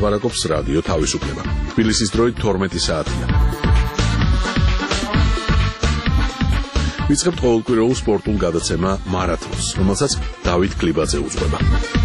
ლაპარაკობს რადიო თავისუფლება. თბილისის დროით 12 საათია. ვიწყებთ ყოველკვირეულ სპორტულ გადაცემა მარათონს, რომელსაც დავით კლიბაძე უძღვება.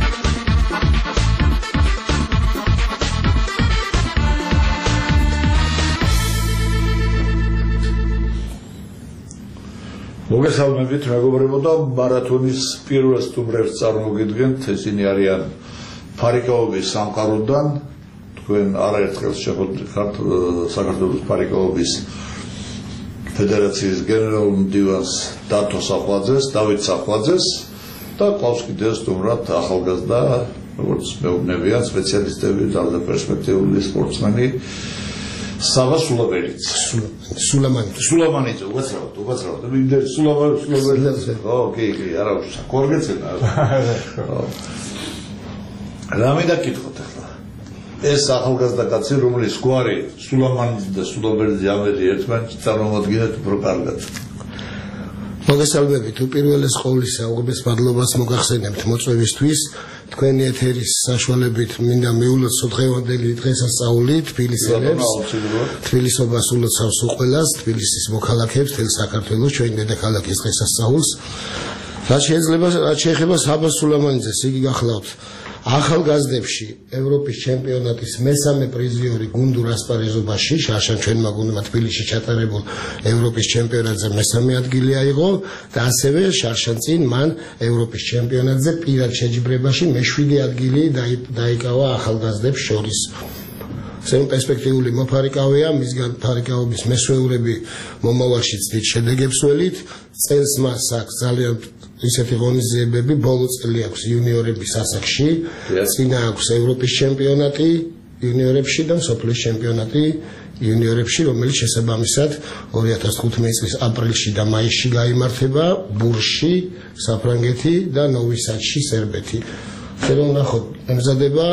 მოგესალმებით, მეგობრებო და მარათონის პირველ სტუმრებს წარმოგიდგენთ. ესენი არიან ფარიკაობის სამყაროდან. თქვენ არაერთხელ შეხვედრით საქართველოს ფარიკაობის ფედერაციის გენერალურ მდივანს დათო საფლაძეს, დავით საფლაძეს და ყავს კიდევ სტუმრად ახალგაზრდა, როგორც მეუბნებიან სპეციალისტები, ძალზე პერსპექტიული სპორტსმენი Sava Sulaverits. Sulamanito, ugatsravot. Sulaverits. Okay, არა საკორგეცენ. რამე დაკითხოთ ახლა. ეს ახალგაზრდა კაცი, რომლის გვარი სულამანიძე და სულაბერძი ამერი ერთმანეთს წარმოვადგენთ უფრო კარგად. მოგესალმებით, უპირველეს ყოვლისა, უღებეს მადლობას მოგახსენებთ მოწვევისთვის. თქვენი ეთერის საშუალებით მინდა მიულოცო დღევანდელი დღესასწაული თბილისელებს, თბილისობას ულოცავს უყველას, თბილისის მოქალაქეებს, მთელ საქართველოს ჩვენ დედაქალაქის დღესასწაულს. რაც შეეხება საბა სულამანიძეს, იგი გახლავთ ახალგაზრდებში ევროპის ჩემპიონატის მესამე პრიზიორი გუნდურ ასპარეზობაში, შარშან ჩვენმა გუნდმა თბილისში ჩატარებულ ევროპის ჩემპიონატზე მესამე ადგილი აიღო და ასევე შარშან წინ მან ევროპის ჩემპიონატზე პირად შეჯიბრებაში მე-7 ადგილი დაიკავა ახალგაზრდებს შორის. ზემო პერსპექტიული მოფარიკავია, მისგან ფარიკაობის მესვეურები მომავალშიც დიდ შედეგებს ველით, წელს მას აქვს ძალიან ისეთი ღონისძიებები, ბოლო წელი აქვს იუნიორების ასაკში, წინა აქვს ევროპის ჩემპიონატი იუნიორებში და მსოფლიოს ჩემპიონატი იუნიორებში, რომელიც შესაბამისად 2015 წლის აპრილში და მაისში გაიმართება ბურში, საფრანგეთი და ნოვი სადში, სერბეთი. შეიძლება ვნახოთ, ემზადება.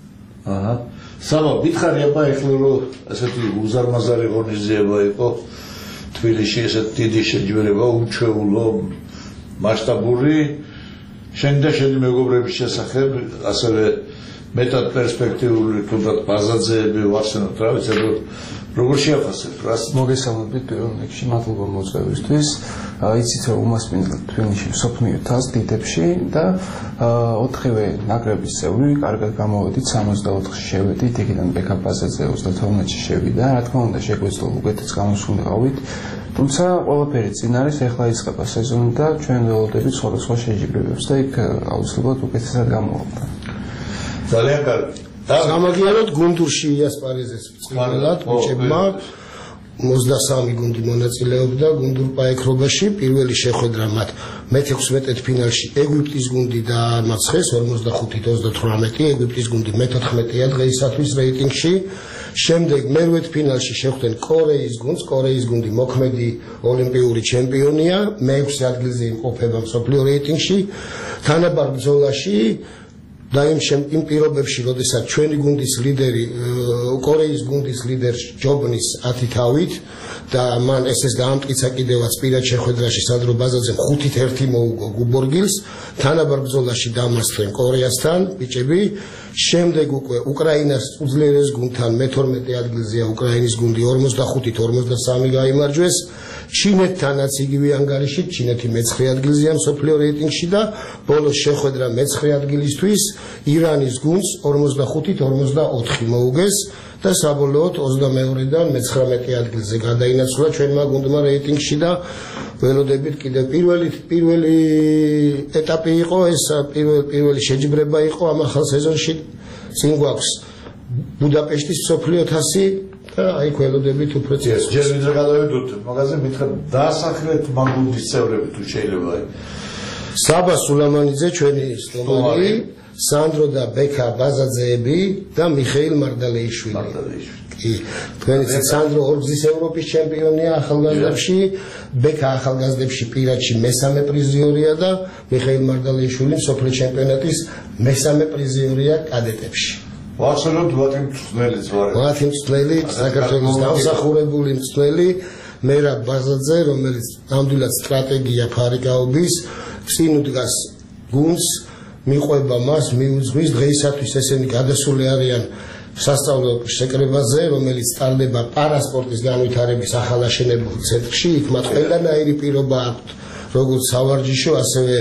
Sava, მითხარი აბა ეხლა რომ ასეთი უზარმაზარი ღონისძიება იყო თბილისში, ესეთი დიდი შეჯიბრება, უჩვეულო მასშტაბური, შენ და შენი მეგობრების შესახებ, ასევე მეტად პერსპექტიული თუნდაც ბაზაძეები ვახსენოთ, რა ვიცი, როგორ შეაფასებთ რას? მოგესალმებით პირველ რიგში, მადლობა მოწვევისთვის. იცით რომ უმასპინძლად თბილისში მსოფლიო თასს დიდებში და 4-ვე ნაკრების წევრი კარგად გამოვედით, 64-ში შევედით, იქიდან ბექა ბაზაძე 32-ში შევიდა, რა თქმა უნდა შეგვეძლო უკეთეს გამოსულიყავით. თუმცა ყველაფერი წინ არის, ეხლა იწყება სეზონი და ჩვენ ველოდებით სხვადასხვა შეჯიბრებებს და იქ აუცილებლად უკეთესად გამოვაყრა. ძალიან კარგი. გამაგიაროთ გუნდურში იასპარეზეს წყალად ბიჭებმა 23 გუნდი მონაწილეობდა გუნდურ პაექრობაში, პირველი შეხვედრა მათ მე-16 ფინალში ეგვიპტის გუნდი დაამარცხეს 45-38, ეგვიპტის გუნდი მე-14-ია დღეისათვის რეიტინგში. შემდეგ მე-8 ფინალში შეხვდნენ კორეის გუნდს, კორეის გუნდი მოქმედი ოლიმპიური ჩემპიონია, მე-6 ადგილზე იმყოფება მსოფლიო რეიტინგში. თანაბარ ბრძოლაში და იმ პირობებში, როდესაც ჩვენი გუნდის ლიდერი, კორეის გუნდის ლიდერი ჯობნის 10 თავით და მან ეს დაამტკიცა კიდევაც პირად შეხვედრაში სადრო ბაზაძემ 5-1 მოუგო გუბორგილს, თანაბარ ბრძოლაში დამარცხდნენ კორეასთან ბიჭები. შემდეგ უკვე უკრაინას უძლიერეს გუნდთან მე-12 ადგილზეა უკრაინის გუნდი 45-53 გაიმარჯვეს. ჩინეთთანაც იგივე ანგარიში, ჩინეთი მე-9 ადგილზეა მსოფლიო რეიტინგში და ბოლოს შეხვედრა მე-9 ადგილისთვის ირანის გუნდს 45-44 მოუგეს და საბოლოოდ 22-დან მე-19 ადგილზე გადაინაცვლა ჩვენმა გუნდმა რეიტინგში და ველოდებით კიდევ პირველი ეტაპი იყო, ეს პირველი შეჯიბრება იყო ამ ახალ სეზონში. წინ გვაქვს ბუდაპეშტის მსოფლიო თასი და აი ველოდებით უფრო წინ. ჯერ ვიდრე გადავიდოთ მაგაზე, მითხრა დაასახლეთ მაგუნდის წევრები თუ შეიძლება. საბა სულამანიძე ჩვენი სტუმარი, სანდრო და ბექა ბაზაძეები და მიხეილ მარდალეიშვილი. თქვენი სანდრო ორგზის ევროპის ჩემპიონია ახალგაზრდებში, ბექა ახალგაზრდებში პირადში მესამე პრიზიორია და მიხეილ მარდალეიშვილი მსოფლიო ჩემპიონატის მესამე პრიზიორია კადეტებში. ვახსენოთ ვატი მწვრთნელიც ვარ. ვატი მწვრთნელი, საქართველოს დამსახურებული მწვრთნელი, მერაბ ბაზაძე, რომელიც ნამდვილად სტრატეგია ფარიკაობის, წინ უდგას გუნდს, მიყვება მას, მიუძღვის დღეისათვის ესენი გადასული არიან სასწავლო შეკრებაზე, რომელიც ტარდება პარასპორტის განვითარების ახალაშენებულ ცენტრში, იქ მათ ყველანაირი პირობა აქვთ, როგორც სავარჯიშო, ასევე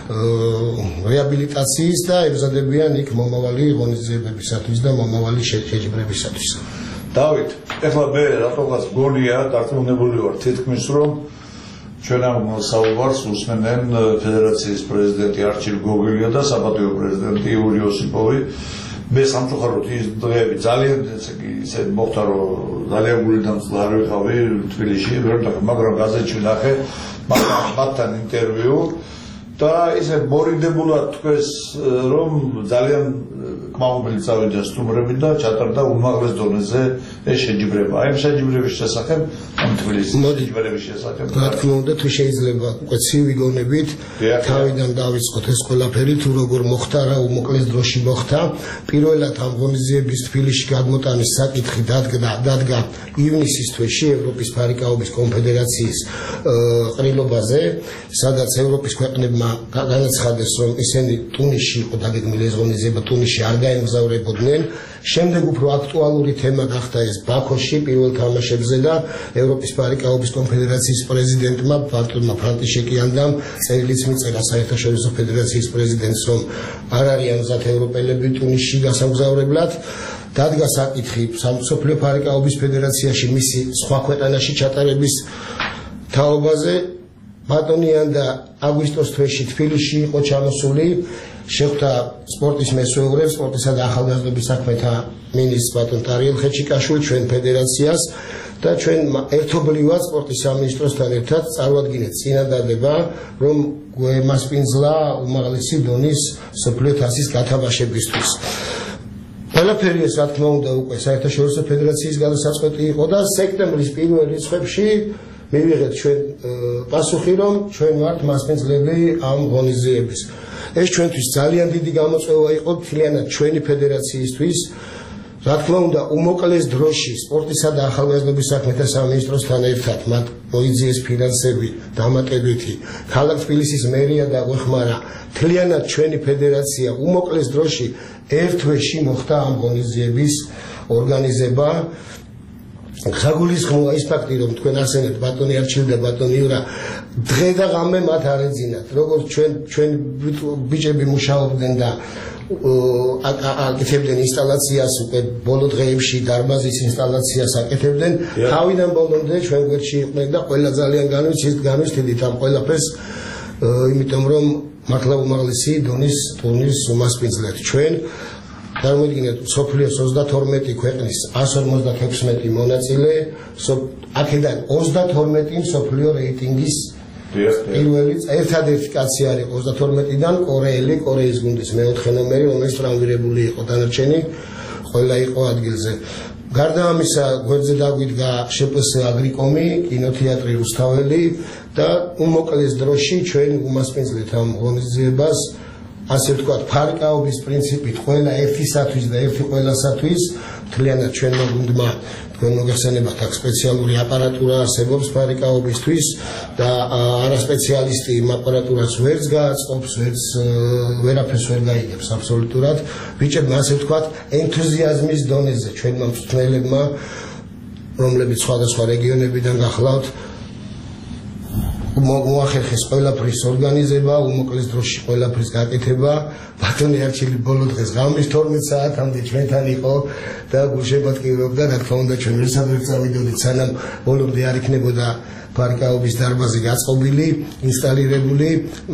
რეაბილიტაციის და ემზადებიან იქ მომავალი ღონისძიებებისათვის და მომავალი შეჯიბრებისათვის. დავით, ეხლა მე რატომაც გონია დარწმუნებული ვარ თითქმის რომ ჩვენ ამ საუბარს უსმენენ ფედერაციის პრეზიდენტი არჩილ გოგოლია და საპატიო პრეზიდენტი იური ოსიპოვი. მე სამწუხაროდ ის დღეები ძალიან ისე მოხდა რომ ძალიან გულიდან არ ვიყავი თბილისში, მაგრამ გაზეთში ვნახე მათთან ინტერვიუ და ისე მორინდებულად თქვეს რომ ძალიან კმაყოფილი წავიდა სტუმრები და ჩატარდა უმაღლეს დონეზე ეს შეჯიბრება. აი ამ შეჯიბრების შესახებ ამ თბილისის შეჯიბრების შესახებ რა თქმა უნდა თუ შეიძლება უკვე ცივი გონებით თავიდან დავიწყოთ ეს ყველაფერი თუ როგორ მოხდა რა უმოკლეს დროში მოხდა. პირველად ამ ღონისძიების თბილისში გადმოტანის საკითხი დადგა ივნისის თვეში ევროპის ფარიკაობის კონფედერაციის ყრილობაზე, სადაც ევროპის ქვეყნებმა განაცხადეს რომ ისინი ტუნისში იყო დაგეგმილი ეს ღონისძიება თუნისში არ გაემგზავრებოდნენ. შემდეგ უფრო აქტუალური თემა გახდა ეს ბაქოში პირველ თამაშებზე და ევროპის ფარიკაობის კონფედერაციის პრეზიდენტმა ფრანტიშეკიანდამ წერილიც მიწერა საერთაშორისო ფედერაციის პრეზიდენტს რომ არ არიან მზად ევროპელები ტუნისში გასამგზავრებლად. დადგა საკითხი მსოფლიო ფარიკაობის ფედერაციაში მისი სხვა ქვეყანაში ჩატარების თაობაზე. ბატონიანდა აგვისტოს თვეში თბილისში იყო ჩამოსული, შეხვდა სპორტის მესვეურებს, სპორტისა და ახალგაზრდობის საქმეთა მინისტრს ბატონ ტარიელ ხეჩიკაშვილს, ჩვენ ფედერაციას და ჩვენ ერთობლივად სპორტის სამინისტროსთან ერთად წარვადგინეთ წინადადება, რომ გვემასპინძლა უმაღლესი დონის მსოფლიო თასის გათამაშებისთვის. ყველაფერი ეს რა თქმა უნდა უკვე საერთაშორისო ფედერაციის გადასაწყვეტი იყო და სექტემბრის პირველ რიცხვებში მივიღეთ ჩვენ პასუხი რომ ჩვენ ვართ მასპინძლები ამ ღონისძიების. ეს ჩვენთვის ძალიან დიდი გამოწვევა იყო მთლიანად ჩვენი ფედერაციისთვის. რა თქმა უნდა უმოკლეს დროში სპორტისა და ახალგაზრდობის საქმეთა სამინისტროსთან ერთად მათ მოიძიეს ფინანსები დამატებითი. ქალაქ თბილისის მერია და გვეხმარა მთლიანად ჩვენი ფედერაცია უმოკლეს დროში ერთ თვეში მოხდა ამ ღონისძიების ორგანიზება. საგულისხმოა ის ფაქტი რომ თქვენ ასენეთ ბატონი არჩილ და ბატონი იურა დღე და ღამე მათ არ ეძინათ როგორც ჩვენ ბიჭები მუშაობდნენ და აკეთებდნენ ინსტალაციას უკვე ბოლო დღეებში დარბაზის ინსტალაციას აკეთებდნენ თავიდან ბოლომდე ჩვენ გვერდში იყვნენ და ყველა ძალიან განვიცდით ამ ყველაფერს იმიტომ რომ მართლა უმაღლესი დონის ტურნირს უმასპინძლეთ ჩვენ წარმოიდგინეთ სოფლიოს 32 ქვეყნის 156 მონაწილე, აქედან 32 სოფლიო რეიტინგის პირველი ერთადერთი კაცი არის 32-დან კორეელი, კორეის გუნდის მეოთხე ნომერი, რომელიც ტრამვირებული იყო, დანარჩენი ყველა იყო ადგილზე. გარდა ამისა, გვერდზე დაგვიდგა შპს აგრიკომი, კინოთეატრი რუსთაველი და უმოკლეს დროში ჩვენ უმასპინძლეთ ამ ღონისძიებას. ასე ვთქვათ, ფარიკაობის პრინციპით ყველა ერთისათვის და ერთი ყველასათვის, მთლიანად ჩვენმა გუნდმა თქვენ მოგეხსენებათ აქ სპეციალური აპარატურა არსებობს ფარიკაობისთვის და არასპეციალისტი იმ აპარატურას ვერც გააწყობს, ვერაფერს ვერ გაიგებს აბსოლუტურად. ბიჭებმა ასე ვთქვათ, ენთუზიაზმის დონეზე ჩვენმა მწვრთნელებმა, რომლებიც სხვადასხვა რეგიონებიდან გახლავთ, მოახერხეს ყველაფრის ორგანიზება, უმოკლეს დროში ყველაფრის გაკეთება. ბატონი არჩილი ბოლო დღეს ღამის 12 საათამდე ჩვენთან იყო და გულშემატკივრობდა, რა თქმა უნდა ჩვენ ერთადერთი წავიდოდით, სანამ ბოლომდე არ იქნებოდა ფარიკაობის დარბაზი გაწყობილი, ინსტალირებული,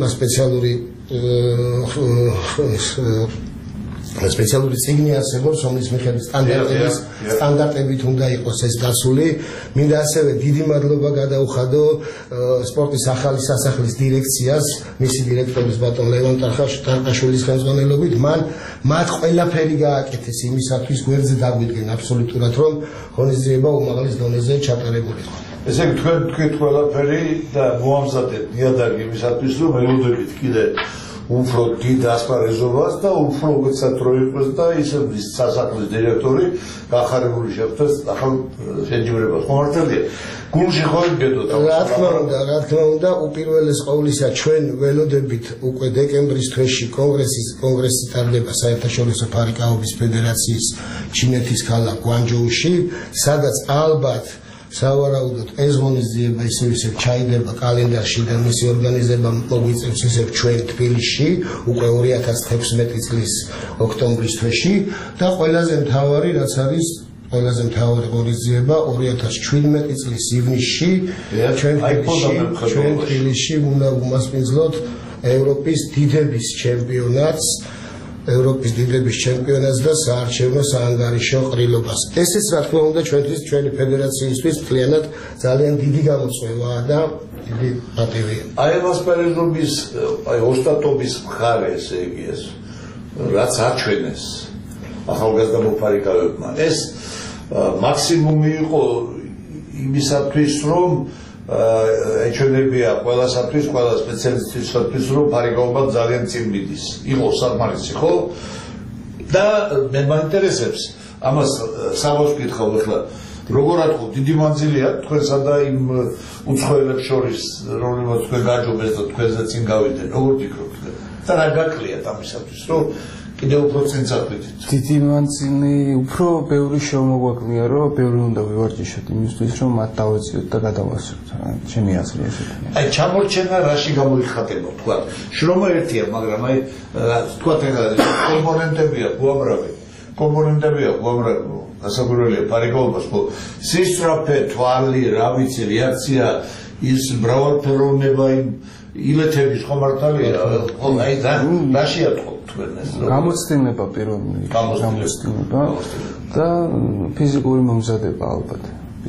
სპეციალური წიგნი არსებობს, რომლის მიხედვით სტანდარტებით უნდა იყოს ეს დასული. მინდა ასევე დიდი მადლობა გადაუხადო სპორტის ახალი სასახლის დირექციას, მისი დირექტორის ბატონ ლევან ტარყაშვილის ხელმძღვანელობით, მათ ყველაფერი გააკეთეს იმისათვის, გვერდზე დაგვიდგენ აბსოლუტურად, რომ ღონისძიება უმაღლეს დონეზე ჩატარებული იყო. ესე იგი თქვენ თქვით ყველაფერი და მოამზადეთ ნიადაგი იმისათვის, რომ ელოდებით კიდე უფრო დიდ ასპარეზობას და უფრო უცად რო იყოს და ისე სასახლის დირექტორი გახარებული შეხვდეს ახალ შეჯიბრებას. ხომართალია გულში ხო იბედოთ რა თქმა უნდა უპირველეს ყოვლისა ჩვენ ველოდებით უკვე დეკემბრის თვეში კონგრესი ტარდება საერთაშორისო ფარიკაობის ფედერაციის ჩინეთის ქალაქ გვანჯოუში, სადაც ალბათ სავარაუდოდ ეს ღონისძიება ისევ ჩაიდება კალენდარში და მისი ორგანიზება მოგვიწევს ისევ ჩვენ თბილისში უკვე 2016 წლის ოქტომბრის თვეში და ყველაზე მთავარი რაც არის ყველაზე მთავარი ღონისძიება 2017 წლის ივნისში ჩვენ თბილისში უნდა უმასპინძლოთ ევროპის დიდების ჩემპიონატს და საარჩევნო საანგარიშო ყრილობას. ესეც რა თქმა უნდა ჩვენი ფედერაციისთვის მთლიანად ძალიან დიდი გამოწვევაა და დიდი პატივია. აი ასპარეზობის, ოსტატობის მხარე ესე იგი ეს რაც აჩვენეს ახალგაზრდა მოფარიკავებმა. ეს მაქსიმუმი იყო იმისათვის რომ ეჩვენებია ყველასათვის, ყველა სპეციალისტისთვის რომ ფარიკაობა ძალიან წინ მიდის. იყო საკმარისი, ხო? და მე მაინტერესებს ამას სამოს ვკითხავ ახლა როგორ ათქო დიდი მანძილია თქვენსა და იმ უცხოელებს შორის რომელსაც თქვენ გაჯობეს და თქვენზე წინ გავიდნენ როგორ ფიქრობთ და რა გაკლიათ ამისათვის რომ კიდევ უფრო წინ წახვიდეთ დიდი მანძილი უფრო ბევრი შემოგვაკლია რომ ბევრი უნდა ვივარჯიშოთ იმისთვის რომ მათ დავეციოთ და გადავასწროთ ჩემი აზრი ესეთი აი ჩამორჩენა რაში გამოიხატება თქვა შრომა ერთია მაგრამ აი თქვა ახლა კომპონენტებია უამრავი ასაკურველია ფარიკაობას ხო სისწრაფე თვალი რა ვიცი რეაქცია ის მრავალფეროვნება იმ ილეთების ხომართალია ხო აი და რაში ატყობთ თქვენ ეს გამოცდილება პირველი გამოცდილება და ფიზიკური მომზადება ალბათ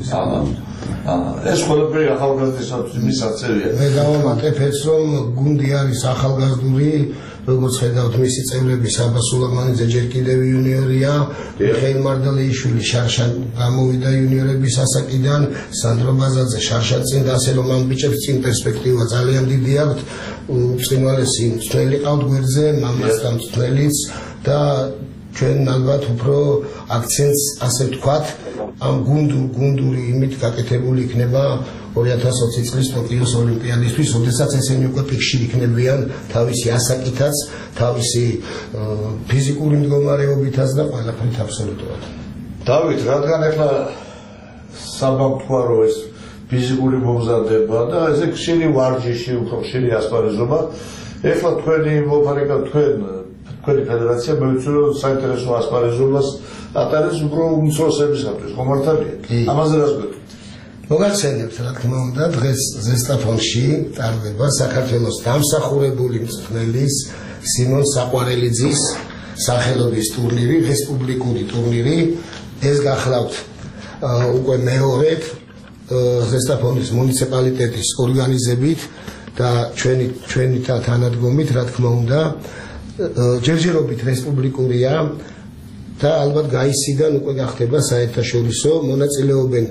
ეს ყველაფერი ახალგაზრდისათვის მისაწევია მე დავამატებ ეს რომ გუნდი არის ახალგაზრდული როგორც ხედავთ მისი წევრები საბა სულამანიძე ჯერ კიდევ იუნიორია მიხეილ მარდალეიშვილი შარშან გამოვიდა იუნიორების ასაკიდან სანდრო ბაზაძე შარშან წინ და ასე რომ ამ ბიჭებს წინ პერსპექტივა ძალიან დიდი აქვთ ბრწყინვალესი მწვრთნელი ყავთ გვერდზე მამასთან მწვრთნელიც და ჩვენ ალბათ უფრო აქცენტს ასე ვთქვათ ამ გუნდური იმით გაკეთებული იქნება 2020 წლის ტოკიოს ოლიმპიადისთვის, როდესაც ესენი უკვე პიკში იქნებიან თავისი ასაკითაც, თავისი ფიზიკური მდგომარეობითაც და ყველაფრით აბსოლუტურად. დავით, რადგან ახლა საბამ თქვა რომ ეს ფიზიკური მომზადება და ესე ხშირი ვარჯიში, უფრო ხშირი ასპარეზობა, ახლა თქვენი მოფარიკა თქვენი ფედერაცია მოიწვია რომ საინტერესო ასპარეზობას ატარებს უფრო უმცროსებისათვის, ხომ მართალია? ამაზე რას გვეტყვით? მოგახსენებთ რა თქმა უნდა დღეს ზესტაფონში ტარდება საქართველოს დამსახურებული მწვრთნელის სიმონ საყვარელიძის სახელობის ტურნირი, რესპუბლიკური ტურნირი. ეს გახლავთ უკვე მეორედ ზესტაფონის მუნიციპალიტეტის ორგანიზებით და ჩვენი თანადგომით რა თქმა უნდა ჯერჯერობით რესპუბლიკურია და ალბათ გაისიდან უკვე გახდება საერთაშორისო მონაწილეობენ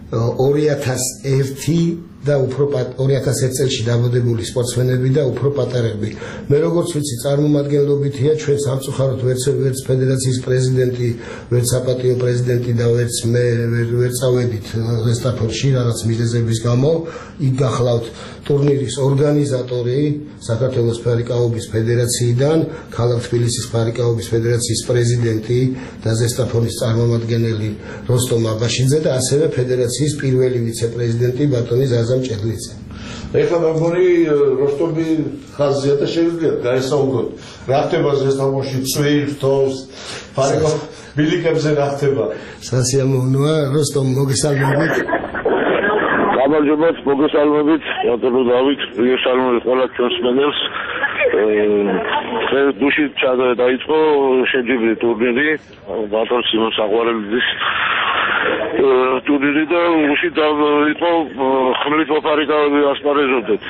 2001 და უფრო 2001 წელში დაბადებული სპორტსმენები და უფრო პატარები. მე როგორც ვიცი, წარმომადგენლობითია ჩვენ სამწუხაროდ ვერც ფედერაციის პრეზიდენტი, ვერც საპატიო პრეზიდენტი და ვერც მე ვერ წავედით ზესტაფონში რაღაც მიზეზების გამო. იქ გახლავთ ტურნირის ორგანიზატორი საქართველოს ფარიკაობის ფედერაციიდან, ქალაქ თბილისის ფარიკაობის ფედერაციის პრეზიდენტი და ზესტაფონის წარმომადგენელი როსტომ აბაშიძე და ასევე ფედერაციის პირველი ვიცე-პრეზიდენტი ბატონი ზაზამ ჭედლიძე. ეხლა მე მგონი როსტომი ხაზია და შეგვიძლია გაესაუბროთ რა ხდება ზესტაფონში წვირთოს ფარიკა ბილიკებზე რა ხდება სასიამოვნოა როსტომ მოგესალმებით გამარჯობათ მოგესალმებით ბატონო დავით მოგესალმებით ყველა ჩვენს მეგობრებს გუშინ დაიწყო შეჯიბრი ტურნირი ბატონ სიმონ საყვარელიძის ტურნირი და გუშინ დაიწყო ხმლით მოფარიკავები ასპარეზობდეთ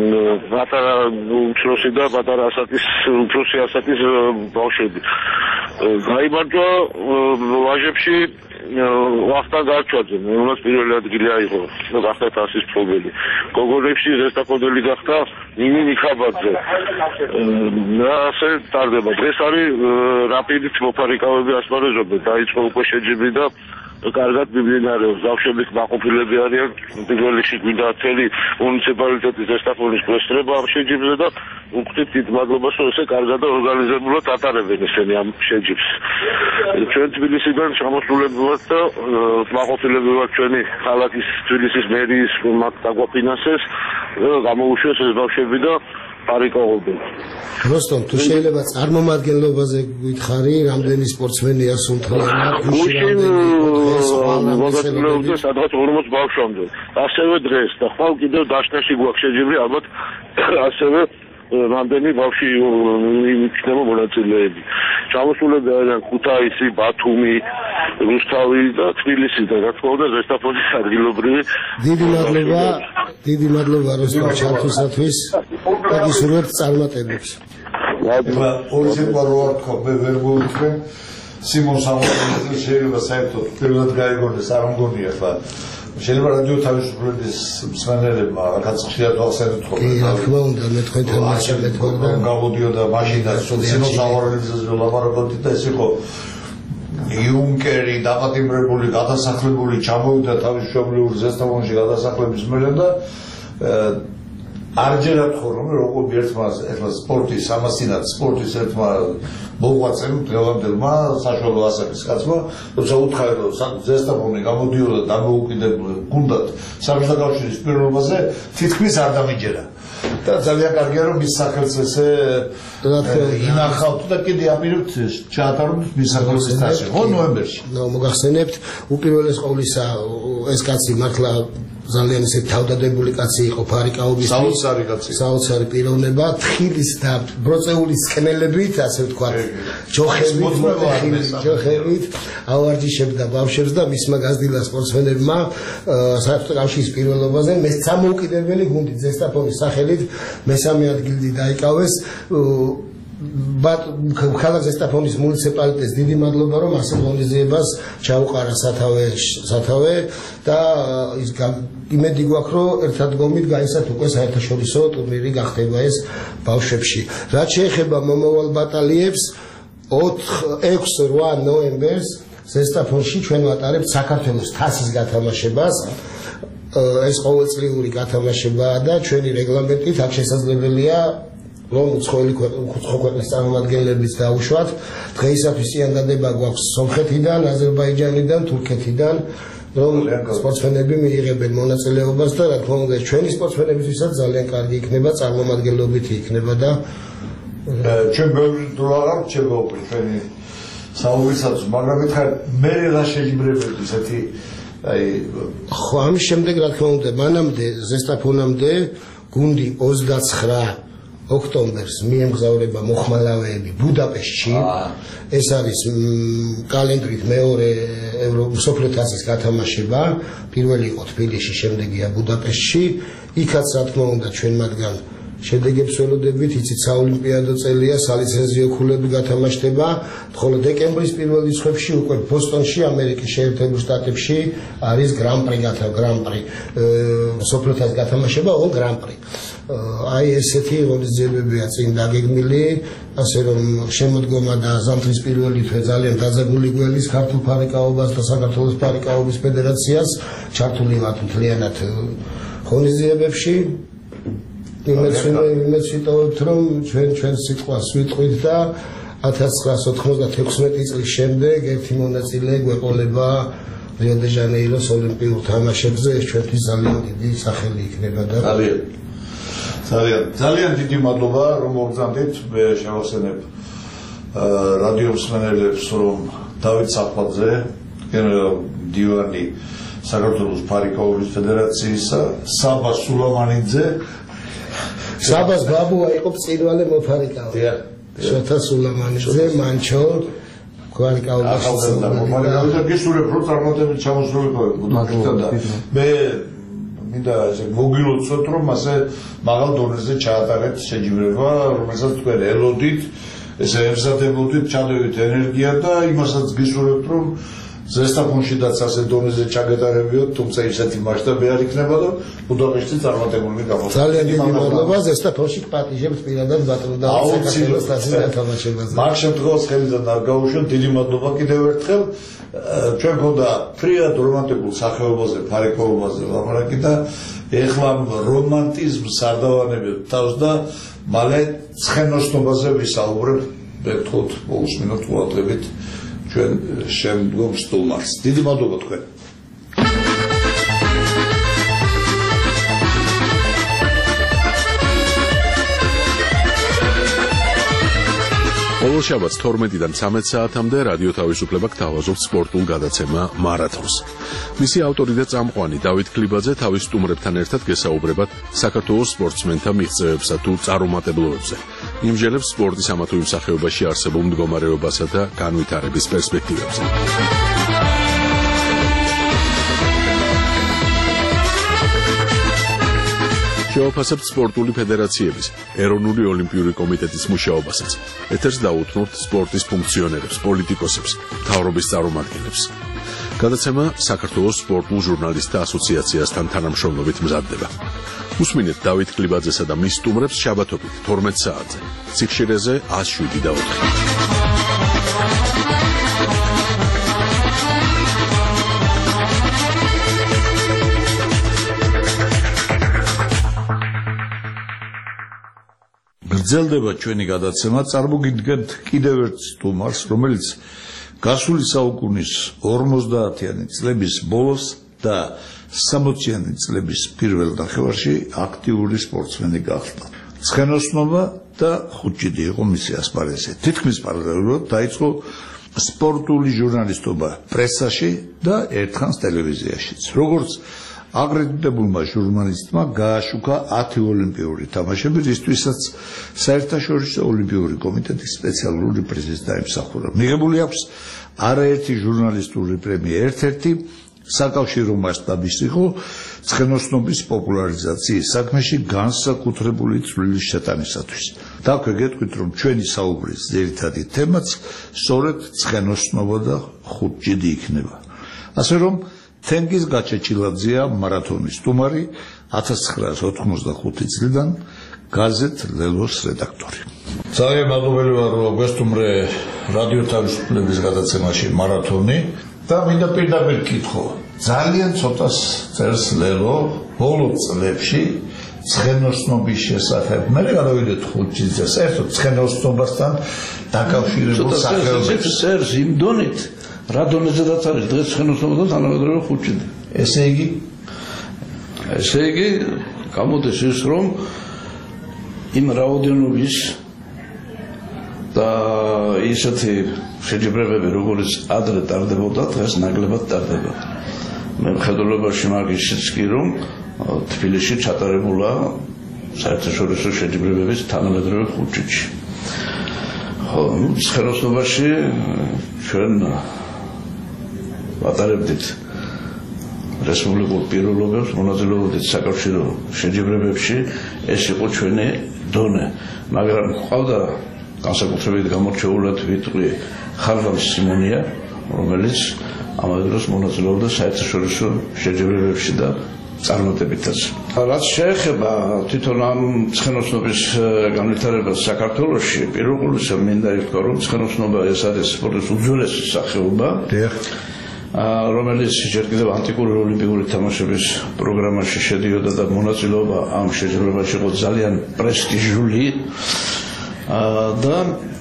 პატარა უმცროსი და პატარა ასაკის უმცროსი ასაკის ბავშვები გაიმარჯვა ვაჟებში ვახტანგ გარჩვაძე, რომელსაც პირველი ადგილი აიღო და გახდა თასის მფლობელი. გოგონებში ზესტაფონელი გახდა ნინი ნიქაბაძე. და ასე ტარდება. დღეს არის რაპიდით მოფარიკავები ასპარეზობენ, დაიწყო უკვე შეჯიბრი და კარგად მიმდინარეობს. ბავშვები მაყოფილები არიან. პირველ რიგში გვინდა მთელი მუნიციპალიტეტის ზესტაფონის პრესრება ამ შეჯიბრზე და უხდით დიდ მადლობას, რომ ესე კარგად და ორგანიზებულად ატარებენ ესენი ამ შეჯიბრს. ჩვენ თბილისიდან ჩამოსულები ვართ და მაყოფილები ვართ ჩვენი ქალაქის თბილისის მერიის მათ დაგვაფინანსეს და გამოუშვეს ეს ბავშვები და პარიკაობენ. როსტომ, თუ შეიძლება წარმომადგენლობაზე გითხარი, რამდენი სპორტსმენია სულთლიანად, მოგაწილეობდა სადღაც 40 ბავშვამდე. ასევე დღეს და ხვალ კიდევ დაშნაში გვაქვს შეჯიბრი, ალბათ ასევე რამდენი ბავშვი იქნება მონაწილეები. ჩამოსულები არიან ქუთაისი, ბათუმი, რუსთავი და თბილისი და რა თქმა უნდა ზესტაფონის ადგილობრივი. დიდი მადლობა როსტომ ჩართვისათვის და გისურვებთ წარმატებებს. ორი სიტყვა რო არ თქვა, მე ვერ მოვიტყვი. სიმონ სამონაძე შეიძლება საერთოდ პირველად გაიგონდეს, არ მგონია ხა. შეიძლება რადიო თავისუფლების მსმენელებმა რაღაც ხშირად ახსენოთ ხოლმე. რა თქმა უნდა, მე თქვენთან მაშინათქონდა გამოდიოდა მაშინაც სიმონ სამონაძეზე ლაპარაკობდი და ეს იყო იუნკერი დაპატიმრებული, გადასახლებული, ჩამოვიდა თავის მშობლიურ ზესტაფონში გადასახლების მერე და არჯერა თქო რომ როგორ ერთმა ეხლა სპორტის ამასინად სპორტის ერთმა მოღვაწემ დღევანდელმა საშუალო ასაკის კაცმა როცა უთხარი რომ ზესტაფონი გამოდიოდა დამოუკიდებელ გუნდად საბჭოთა კავშირის პირობაზე თითქმის არ დამიჯერა და ძალიან კარგია რომ მის სახელს ესე ინახავთ და კიდე აპირებთ ჩაატაროთ მის სახელს თასი ხო ნოემბერში მოგახსენებთ უპირველეს ყოვლისა ეს კაცი მართლა ძალიან ისე თავდადებული კაცი იყო ფარიკაობის საოცარი პიროვნება თხილის და ბროწეულის სკნელებით ასე ვთქვათ ჯოხებით ავარჯიშებდა ბავშვებს და მისმა გაზრდილა სპორტსმენებმა საერთო კავშირის პირველობაზე სამოუკიდებელი გუნდით ზესტაფონის სახელით მესამე ადგილი დაიკავეს ქალაქ ზესტაფონის მუნიციპალიტეტს დიდი მადლობა რომ ასე ღონისძიებას ჩაუყარა სათავე და ის იმედი გვაქვს რომ ერთადგომით გაიცათ უკვე საერთაშორისო ტურნირი გახდება ეს ბავშვებში რაც შეეხება მომავალ ბატალიებს 6-8 ნოემბერს ზესტაფონში ჩვენ ვატარებთ საქართველოს თასის გათამაშებას ეს ყოველწლიური გათამაშებაა და ჩვენი რეგლამენტით აქ შესაძლებელია რომ უცხოელი ქვეყნის წარმომადგენლებიც დაუშვათ დღეისათვის წინადადება გვაქვს სომხეთიდან, აზერბაიჯანიდან, თურქეთიდან რომ სპორტსმენები მიიღებენ მონაწილეობას და რა თქმა უნდა ჩვენი სპორტსმენებისთვისაც ძალიან კარგი იქნება წარმომადგენლობითი იქნება და ჩვენ ბევრი დრო აღარ რჩება უკვე ჩვენი საუბრისათვის მაგრამ მითხარ მე რა შეჯიბრებები ისეთი აი ხო ამის შემდეგ რა თქმა უნდა მანამდე ზესტაფონამდე გუნდი 29 ოქტომბერს მიემგზავრება მოხმალავეები ბუდაპეშტში ეს არის კალენდრით მეორე მსოფლიო თასის გათამაშება პირველი იყო თბილისში შემდეგია ბუდაპეშტში იქაც რა თქმა უნდა ჩვენ მათგან შედეგებს ველოდებით იცით საოლიმპიადო წელია სალიცენზიო ქულები გათამაშდება ხოლო დეკემბრის პირველ რიცხვებში უკვე ბოსტონში ამერიკის შეერთებულ შტატებში არის გრან-პრი მსოფლიო თასის გათამაშება ო გრან-პრი აი ესეთი ღონისძიებებია წინ დაგეგმილი ასე რომ შემოდგომა და ზამთრის პირველი თვე ძალიან დაძაბული გველის ქართულ ფარიკაობას და საქართველოს ფარიკაობის ფედერაციას ჩართული ვართ მთლიანად ღონისძიებებში იმეც ვიტოვებთ რომ ჩვენ სიტყვას ვიტყვით და 1996 წლის შემდეგ ერთი მონაწილე გვეყოლება რიო-დე-ჟანეიროს ოლიმპიურ თამაშებზე ეს ჩვენთვის ძალიან დიდი სახელი იქნება და ძალიან დიდი მადლობა რომ მოგზავნით მე შევახსენებ რადიო მსმენელებს რომ დავით საფლაძე დივანი საქართველოს ფარიკაობის ფედერაციისა საბა სულამანიძე საბას ბაბუა იყო წინვალე მოფარიკავი შოთა სულამანიძე მანჩო ფარიკაობის და გისურვებ რომ წარმატებით ჩამოსულიყავით ბუდაპეშტთან და მე მინდა მოგილოცოთ რომ ასე მაღალ დონეზე ჩაატარეთ შეჯიბრება რომელსაც თქვენ ელოდით ესე ემზადებოდით, ჩადევით ენერგია და იმასაც გისურვებთ, რომ ზესტაფონშიდაც ასე დონეზე ჩაგეტარებიოთ, თუმცა ისეთი მასშტაბი არ იქნება და ბუდაპეშტში წარმატებული გამოდგება. ძალიან დიდი მადლობა ზესტაფონში პატიჟებს პირადად ბატონო და საქართველოს სტაციის გათამაშებაზე. მაგ შემთხვევაში ხელიდან არ გაუშვათ, დიდი მადლობა კიდევ ერთხელ. ჩვენ გქონდა ფრიად რომანტიკულ სახეობაზე, ფარიკობაზე ლაპარაკი და ეხლა რომანტიზმს არ დავანებებთ თავს და მალე ცხენოსნობაზე ვისაუბრებ, მეგროთ მოусმინოთ ყურადღებით ჩვენ შემდგომ სტუმარს. დიდი მადლობა თქვენ. ყოველ შაბათს 12-დან 13 საათამდე რადიო თავისუფლება გთავაზობს სპორტულ გადაცემა მარათონს. მისი ავტორი და წამყვანი დავით კლიბაძე თავის სტუმრებთან ერთად გესაუბრებათ საქართველოს სპორტსმენთა მიღწევებსა თუ წარუმატებლობებზე. იმჟელებს სპორტის ამა თუ იმ სახეობაში არსებულ მდგომარეობასა და განვითარების პერსპექტივებზე. შევაფასებთ სპორტული ფედერაციების, ეროვნული ოლიმპიური კომიტეტის მუშაობასაც. ეთერს დაუთმობთ სპორტის ფუნქციონერებს, პოლიტიკოსებს, მთავრობის წარმომადგენლებს. გადაცემა საქართველოს სპორტულ ჟურნალისტთა ასოციაციასთან თანამშრომლობით მზადდება. უსმინეთ დავით კლიბაძესა და მის სტუმრებს შაბათობით 12 საათზე. ციხშირეზე 107.4. გრძელდება ჩვენი გადაცემა, წარმოგიდგენთ კიდევ ერთ სტუმარს, რომელიც გასული საუკუნის 50-იანი წლების ბოლოს და 60-იანი წლების პირველ ნახევარში აქტიური სპორტსმენი გახდა. ცხენოსნობა და ხუთჯიდი იყო მისი ასპარეზი. თითქმის პარალელურად დაიწყო სპორტული ჟურნალისტობა პრესაში და ერთხანს ტელევიზიაშიც. როგორც აკრედიტებულმა ჟურნალისტმა გააშუქა 10 ოლიმპიური თამაშები, რისთვისაც საერთაშორისო ოლიმპიური კომიტეტის სპეციალური პრიზის დაიმსახურა. მიღებული აქვს არაერთი ჟურნალისტური პრემია, ერთ-ერთი საკავშირო მასშტაბის იყო ცხენოსნობის პოპულარიზაციის საქმეში განსაკუთრებული წვლილი შეტანისათვის. დაქვე გეტყვით, რომ ჩვენი საუბრის ძირითადი თემაც სწორედ ცხენოსნობა და ხუთჯიდი იქნება. ასე რომ თენგიზ გაჩეჩილაძეა მარათონის სტუმარი, 1985 წლიდან გაზეთ ლელოს რედაქტორი. ძალიან მადლობელი ვარ, რომ გვესტუმრე რადიო თავისუფლების გადაცემაში მარათონი და მინდა პირდაპირ გითხო. ძალიან ცოტას წერს ლელო ბოლო წლებში ცხენოსნობის შესახებ. მე გადავიდეთ ხუთჯიდზე, საერთოდ ცხენოსნობასთან დაკავშირებულ სახეობებს წერს იმ დონით, რა დონეზედაც არის დღეს ცხენოსნობა და თანამედროვე ხუთჯიდი. ესე იგი გამოდის ის, რომ იმ რაოდენობის და ისეთი შეჯიბრებები, როგორც ადრე ტარდებოდა, დღეს ნაკლებად ტარდება. მე მხედველობაში მაგისიც კი, რომ თბილისში ჩატარებულა საერთაშორისო შეჯიბრებების თანამედროვე ხუთჯიდში. ხო, ცხენოსნობაში ჩვენ ვატარებდით რესპუბლიკურ პიროვნებებს, მონაწილეობდით საკავშირო შეჯიბრებებში, ეს იყო ჩვენი დონე. მაგრამ ყავდა განსაკუთრებით გამორჩეულად ვიტყვი ხარგალ სიმონია, რომელიც ამავე დროს მონაწილეობდა საერთაშორისო შეჯიბრებებში და წარმატებითაც. რაც შეეხება თვითონ ამ ცხენოსნობის განვითარებას საქართველოში, პირველ ყოვლისა მინდა ითქვა, რომ ცხენოსნობა ეს არის სპორტის უძველესი სახეობა, რომელიც ჯერ კიდევ ანტიკური ოლიმპიური თამაშების პროგრამაში შედიოდა და მონაწილეობა ამ შეჯიბრებაში იყო ძალიან პრესტიჟული და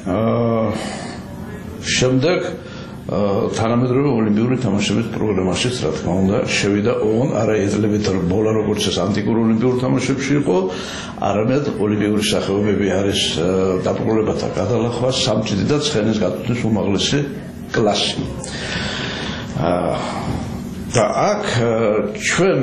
შემდეგ თანამედროვე ოლიმპიური თამაშების პროგრამაშიც, რა თქმა უნდა, შევიდა ოღონდ არა ედლებით ბოლა, როგორც ეს ანტიკურ ოლიმპიურ თამაშებში იყო, არამედ ოლიმპიური სახეობები არის დაბრუნებათა გადალახვა, სამჯიდი და ცხენის გაწვდის უმაღლესი კლასი. და აქ ჩვენ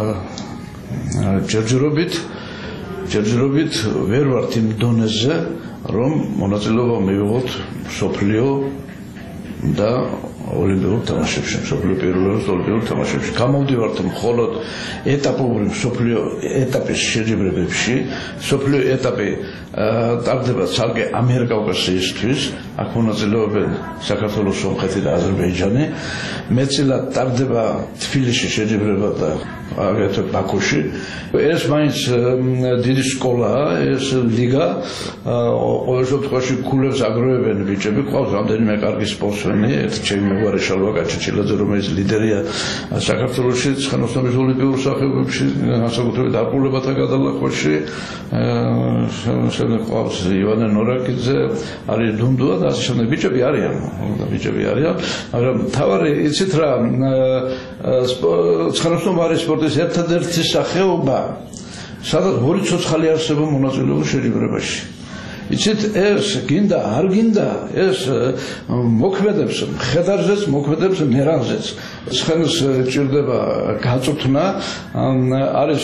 ჯერჯერობით ვერ ვართ იმ დონეზე, რომ მონაწილეობა მივიღოთ მსოფლიო და ოლიმპიურ თამაშებში, მსოფლიო პირველობის ოლიმპიურ თამაშებში. გამოვდივართ მხოლოდ ეტაპობრივ მსოფლიო ეტაპის შეჯიბრებებში, მსოფლიო ეტაპი ტარდება ცალკე ამიერკავკასიისთვის, აქ მონაწილეობენ საქართველოს, სომხეთი და აზერბაიჯანი. მეტწილად ტარდება თბილისში შეჯიბრება და აგრეთვე ბაქოში. ეს მაინც დიდი სკოლაა, ეს ლიგა. ყოველ შემთხვევაში ქულებს აგროვებენ ბიჭები, ყავს რამდენიმე კარგი სპორტსმენი, ერთ ჩემი მეგვარი შალვა გაჩეჩილაძე, რომელიც ლიდერია საქართველოში ცხენოსნობის ოლიმპიურ სახეობებში, განსაკუთრებით არყულებათა გადალახვაში. შემდეგ ყავს ივანე ნორაკიძე, არის დუნდუა და ასე შემდეგ. ბიჭები არიან, მაგრამ თავარი იცით რა, ცხენოსნობარი სპორტის ერთადერთი სახეობა, სადაც ორი ცოცხალი არსება მონაწილეობს შეჯიბრებაში. იცით, ეს გინდა, არ გინდა, ეს მოქმედებს მხედარზეც, მოქმედებს მერანზეც. ცხენს ჭირდება გაწვრთნა, არის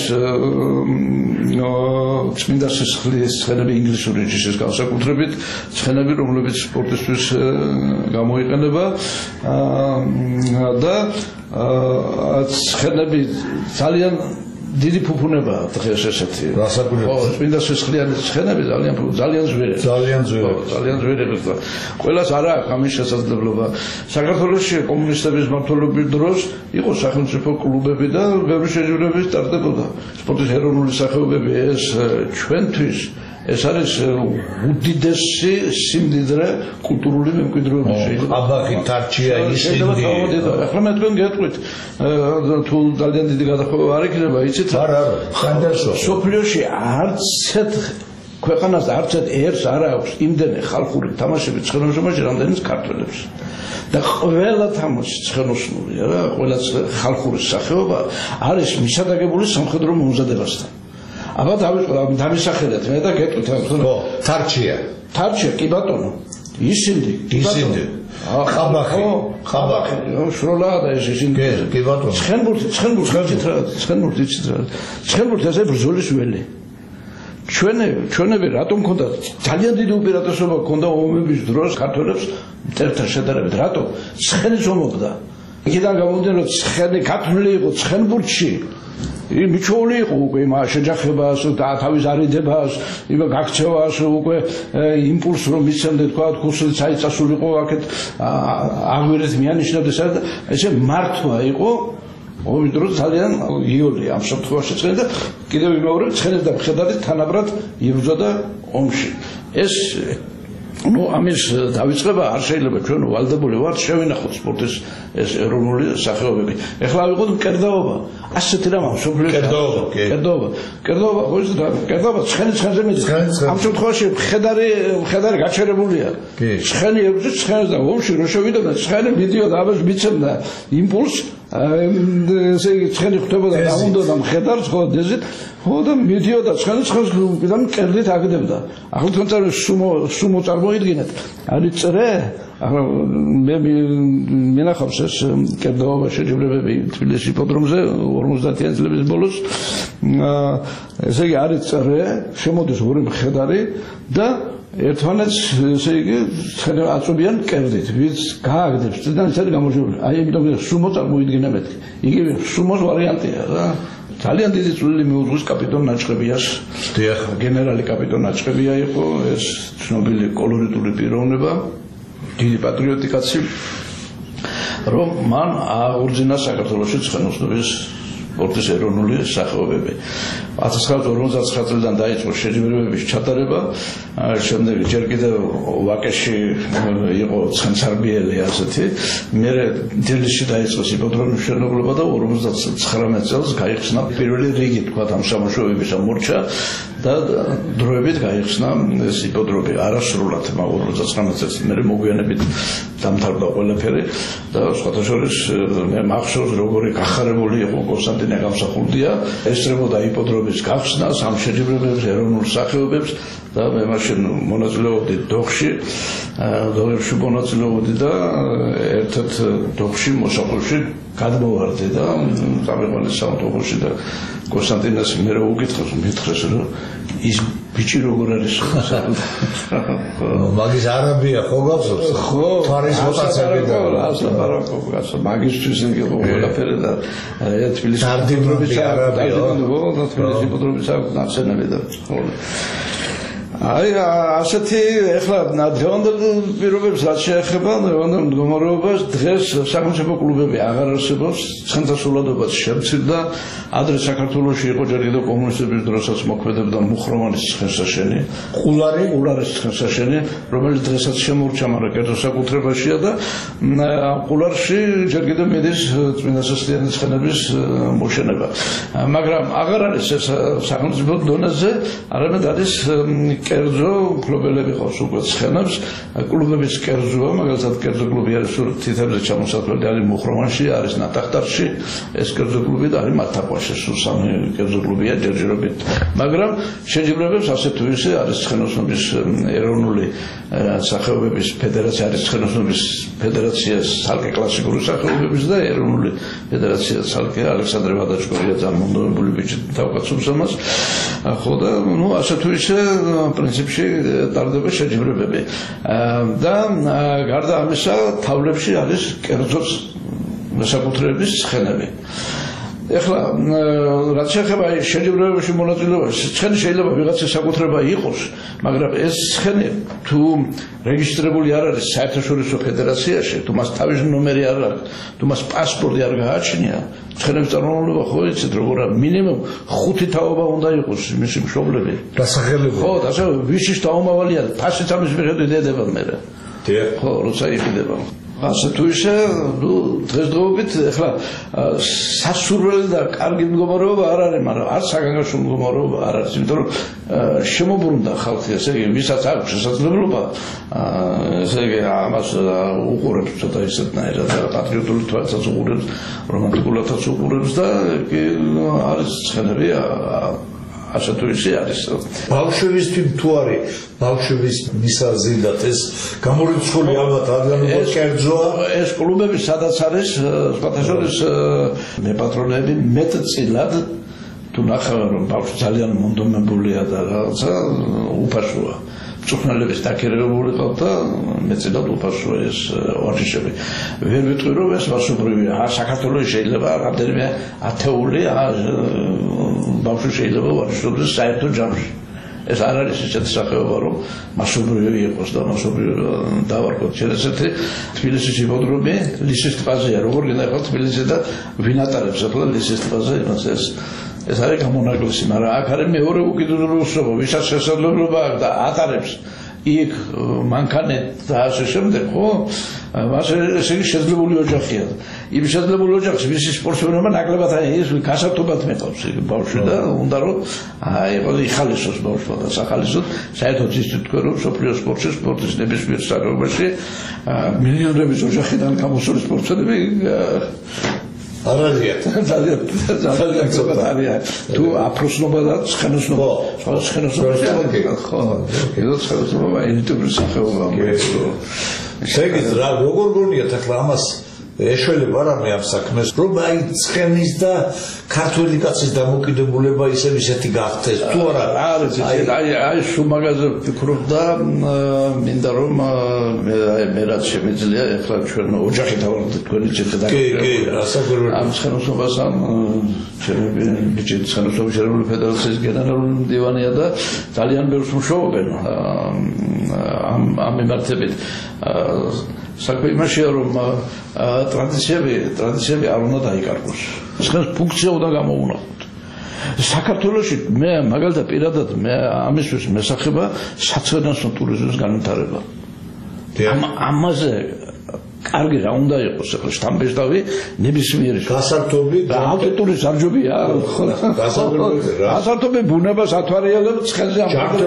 წმინდა სისხლის ცხენები ინგლისური ჯიშის განსაკუთრებით, ცხენები, რომლებიც სპორტისთვის გამოიყენება და ცხენები ძალიან დიდი ფუფუნებაა დღეს ესეთი. წმინდა სისხლიანი ცხენები ძალიან ძვირები და ყველას არ აქვს ამის შესაძლებლობა. საქართველოში კომუნისტების მმართველობის დროს იყო სახელმწიფო კლუბები და ბევრი შეჯიბრებები სტარტდებოდა. სპორტის ეროვნული სახეობები ეს ჩვენთვის ეს არის უდიდესი სიმდიდრე კულტურული მემკვიდრეობაში. აბახი, თარჩია, ისინი. ახლა მე თქვენ გეტყვით, თუ ძალიან დიდი გადახვევა არ იქნება, იცით? არა, სანდერსო. სოფლიოში არცეთ ქვეყანას არცეთ ერთს არ აქვს იმდენი ხალხური თამაშები ცხენოსნობაში, რამდენიც ქართველებს. და ყველა თამაში ცხენოსნურია რა, ყველა ხალხური სახეობა არის მისადაგებული სამხედრო მომზადებასთან. აბა დამისახელეთ მე და გეტყვით ხო თარჩია კი ბატონო ისინდი ხაბახი შროლა და ეს ისინდი კი ბატონო ცხენბურთი ესე ბრძოლის ველი ჩვენები რატომ მქონდა ძალიან დიდი უპირატესობა მქონდა ომების დროს ქართველებს მტერთან შედარებით რატომ ცხენის ომობდა იქიდან გამომდინარე რომ ცხენი ქართული იყო ცხენბურთში მიჩოული იყო უკვე იმ შეჯახებას და თავის არიდებას, იმ გაქცევას უკვე იმპულსს რომ მისცემდე თქვა ქუსლიც აიწასულიყო აქეთ აღვირეთ მიანიშნებდეს და ესე მართვა იყო ომის დროს ძალიან იოლი ამ შემთხვევაში ცხენი და კიდევ იმეორებ ცხენის და მხედარით თანაბრად იბრძოდა ომში ეს ამის დავიწყება არ შეიძლება ჩვენ ვალდებული ვართ შევინახოთ სპორტის ეს ეროვნული სახეობები. ეხლა ავიღოთ მკერდაობა. ასეთი რამ მსოფლიოში კერდაობა ხო ის კერდაობა ცხენზე მიდის. ამ შემთხვევაში მხედარი გაჩერებულია. ცხენი ებრძვის ცხენს და ომში რო შევიდოდა ცხენი მიდიოდა ამას მიცემდა იმპულსს ესე იგი ცხენი ხვდებოდა დაუნდოდა მხედარს ხო დეზით ხო და მიდიოდა ცხენს უკიდან კერდით აგდებდა. ახლა თუნდაც სუმო წარმოიდგინეთ. არის წრე ახლა მე მინახავს ეს კერდაობა შეჯიბრებები თბილისის იპოდრომზე 50-იან წლების ბოლოს ესე იგი არის წრე შემოდის ორი მხედარი და ერთმანეთს ესე იგი აწვებიან კერდით ვინც გააგდებს წიდან ისეთი გამოშვებული აი იმიტომ სუმო წარმოიდგინე მეთქი იგივე სუმოს ვარიანტია რა ძალიან დიდი წვლილი მიუძღვის კაპიტონ ნაჭყებიას გენერალი კაპიტონ ნაჭყებია იყო ეს ცნობილი კოლორიტული პიროვნება დიდი პატრიოტი კაცი რომ მან აღურძინა საქართველოში ცხენოსნობის სპორტის ეროვნული სახეობები 1959 წლიდან დაიწყო შეჯიბრებების ჩატარება შემდეგ ჯერ კიდევ ვაკეში იყო ცხენსარბიელი ასეთი მე თბილისში დაიწყო იპოდრომის მშენებლობა და 59 წელს გაიხსნა პირველი რიგი თქვა ამ სამუშაოების მორჩა და დროებით გაიხსნა ეს იპოდრომი არასრულად 59 წელს მე მოგვიანებით დამთავრდა ყველაფერი და სხვათა შორის მე მახსოვს როგორი გახარებული იყო კონსტანტინე გამსახურდია ესწრებოდა იპოდრომის გახსნას ამ შეჯიბრებებს ეროვნულ სახეობებს და მე მაშინ მონაწილეობდი დოხში დოღებში მონაწილეობდი და ერთ-ერთ დოღში მოსახლეში გადმოვარდი და წამიყვანეს სამთავროში და კონსტანტინეს მე რო უკითხეს მითხრეს რომ ის ბიჭი როგორ არის მაგის არაბია ხო გახსოვს ხო თვარის როტაციები და ასაბარაკო გასა მაგისთვის იყო ყველაფერი და თბილისის დარდიმრობის არაბია და თბილისის პოტრობის ნაცნები და ხო აი ასეთი ეხლა დღევანდელ პირობებს რაც შეეხება დღევანდელ მდგომარეობას დღეს სახელმწიფო კლუბები აღარ არსებობს ცხენთასულადობაც შემცირდა ადრე საქართველოში იყო ჯერ კიდევ კომუნისტების დროსაც მოქმედებდა მუხროვანის ცხენსაშენი ყულარის ცხენსაშენი რომელიც დღესაც შემორჩა მაგრამ კერძო საკუთრებაშია და ყულარში ჯერ კიდევ მიდის წმინდა სესტიანის ცხენების მოშენება მაგრამ აღარ არის ეს სახელმწიფო დონეზე არამედ არის კერძო კლუბები ყავს უკვე ცხენებს კლუბების კერძოა მაგალითად კერძო კლუბი არის თითებზე ჩამოსახლებული არის მუხროვანში არის ნატახტარში ეს კერძო კლუბი და არის მართაყვაში სულ სამი კერძო კლუბია ჯერჯერობით მაგრამ შეჯიბრებებს ასე თუ ისე არის ცხენოსნობის ეროვნული სახეობების ფედერაცია არის ცხენოსნობის ფედერაცია სალკე კლასიკური სახეობების და ეროვნული ფედერაცია სალკე ალექსანდრე ვადაჩკორია ძალიან მომდევნებული ბიჭი თავკაცობს ამას ხო და ნუ ასე თუ ისე პრინციპში ტარდება შეჯიბრებები და გარდა ამისა თავლებში არის კერძო საკუთრების ცხენები ეხლა რაც შეეხება შეჯიბრებებში მონაწილეობას ცხენი შეიძლება ვიღაცის საკუთრება იყოს მაგრამ ეს ცხენი თუ რეგისტრირებული არ არის საერთაშორისო ფედერაციაში თუ მას თავის ნომერი არ აქვს თუ მას პასპორტი არ გააჩნია ცხენების წარმომავლობა ხო იცით როგორ მინიმუმ 5 თაობა უნდა იყოს მისი მშობლები დასახელებული ხო დასახელებული ვიშის თაობავალია ფასიც ამის მიხედვით ედება მე ხო როცა იყიდება ასე თუ ისე დღესდღეობით ეხლა სასურველი და კარგი მდგომარეობა არ არის მაგრამ არ საგანგაშო მდგომარეობა არ არის იმიტომ რომ შემოbrunდა ხალხი ესე იგი ვისაც აქვს შესაძლებლობა ესე იგი ამას უყურებს ცოტა ისეთნაირად და პატრიოტული თვალსაც უყურებს რომანტიკულადაც უყურებს და არის ცხენები ასე თუ ისე არის ბავშვებისთვის თუ არის ბავშვების მისაზიდად ეს გამორიცხული ალბათ ადამიანობა კერძოა ეს კლუბები სადაც არის სხვათა შორის მეპატრონეები მეტწილად თუ ნახავენ რომ ბავშვი ძალიან მონდომებულია და რაღაცა უფასოა მწვრთნელების დაქირავებული ყავთ და მეტწილად უფასოა ეს ვარჯიშები ვერ ვიტყვი რომ ეს მასობრივია საქართველოში შეიძლება რამდენიმე ათეული ბავშვი შეიძლება ვარჯიშობდეს საერთო ჯამში ეს არ არის ისეთი სახეობა რომ მასობრივი იყოს და მასობრივი დავარქოთ შესაძლოა თბილისის იპოდრომი ლისის ტბაზეა როგორ გინახავთ თბილისში და ვინ ატარებს ახლა ლისის ტბაზე იმას ეს არის გამონაკლისი მაგრამ აქ არის მეორე უკიდურესობა ვისაც შესაძლებლობა აქვს და ატარებს იქ მანქანით და ასე შემდეგ ხო მას ეს იგი შესაძლებელი ოჯახია იმ შესაძლებელი ოჯახის ვისი სპორტსმენობა ნაკლებად ის გასართობად მეტყობს ბავშვი და უნდა რომ აი იხალისოს ბავშვმა და სახალისოდ საერთოდ ის თქვენ რომ სოფლიო სპორტში სპორტის ნებისმიერ საკითხებში მილიონების ოჯახიდან გამოსული სპორტსმენები არაზია ძალიან ცოტაა თუ აფროსნობა და ცხენოსნობა ხო ეს ცხენოსნობა ინტუიტიური სახეობაა შეგიძლ რა როგორ გონიათ ახლა ამას ეშველება რამე ამ საქმეს რომ აი ცხენის და ქართველი კაცის დამოკიდებულება ისეთი გახდეს თუ არა არის აი სულ მაგაზე ვფიქრობ და მინდა რომ მე რაც შემიძლია ახლა ჩვენ ოჯახით ავარდეთ თქვენი ციხე კი ასაგურებელი ამ ცხენოსნობას ამ ბიჭი ცხენოსნობის ეროვნული ფედერაციის გენერალური მდივანია და ძალიან ბევრს მუშაობენ ამ მიმართებით საქმე იმაშია რომ ტრადიციები არ უნდა დაიკარგოს. ცხენს ფუნქცია უნდა გამოუნახოთ. საქართველოში მე მაგალითად პირადად მე ამისთვის მესახება საცხენოსნო ტურიზმის განვითარება. ამაზე კარგი რა უნდა იყოს ახლა შტამბეშდავი ნებისმიერი გასართობი და ავტენტური სარჯობია გასართობი ბუნებას ათვალიერებს ცხენზე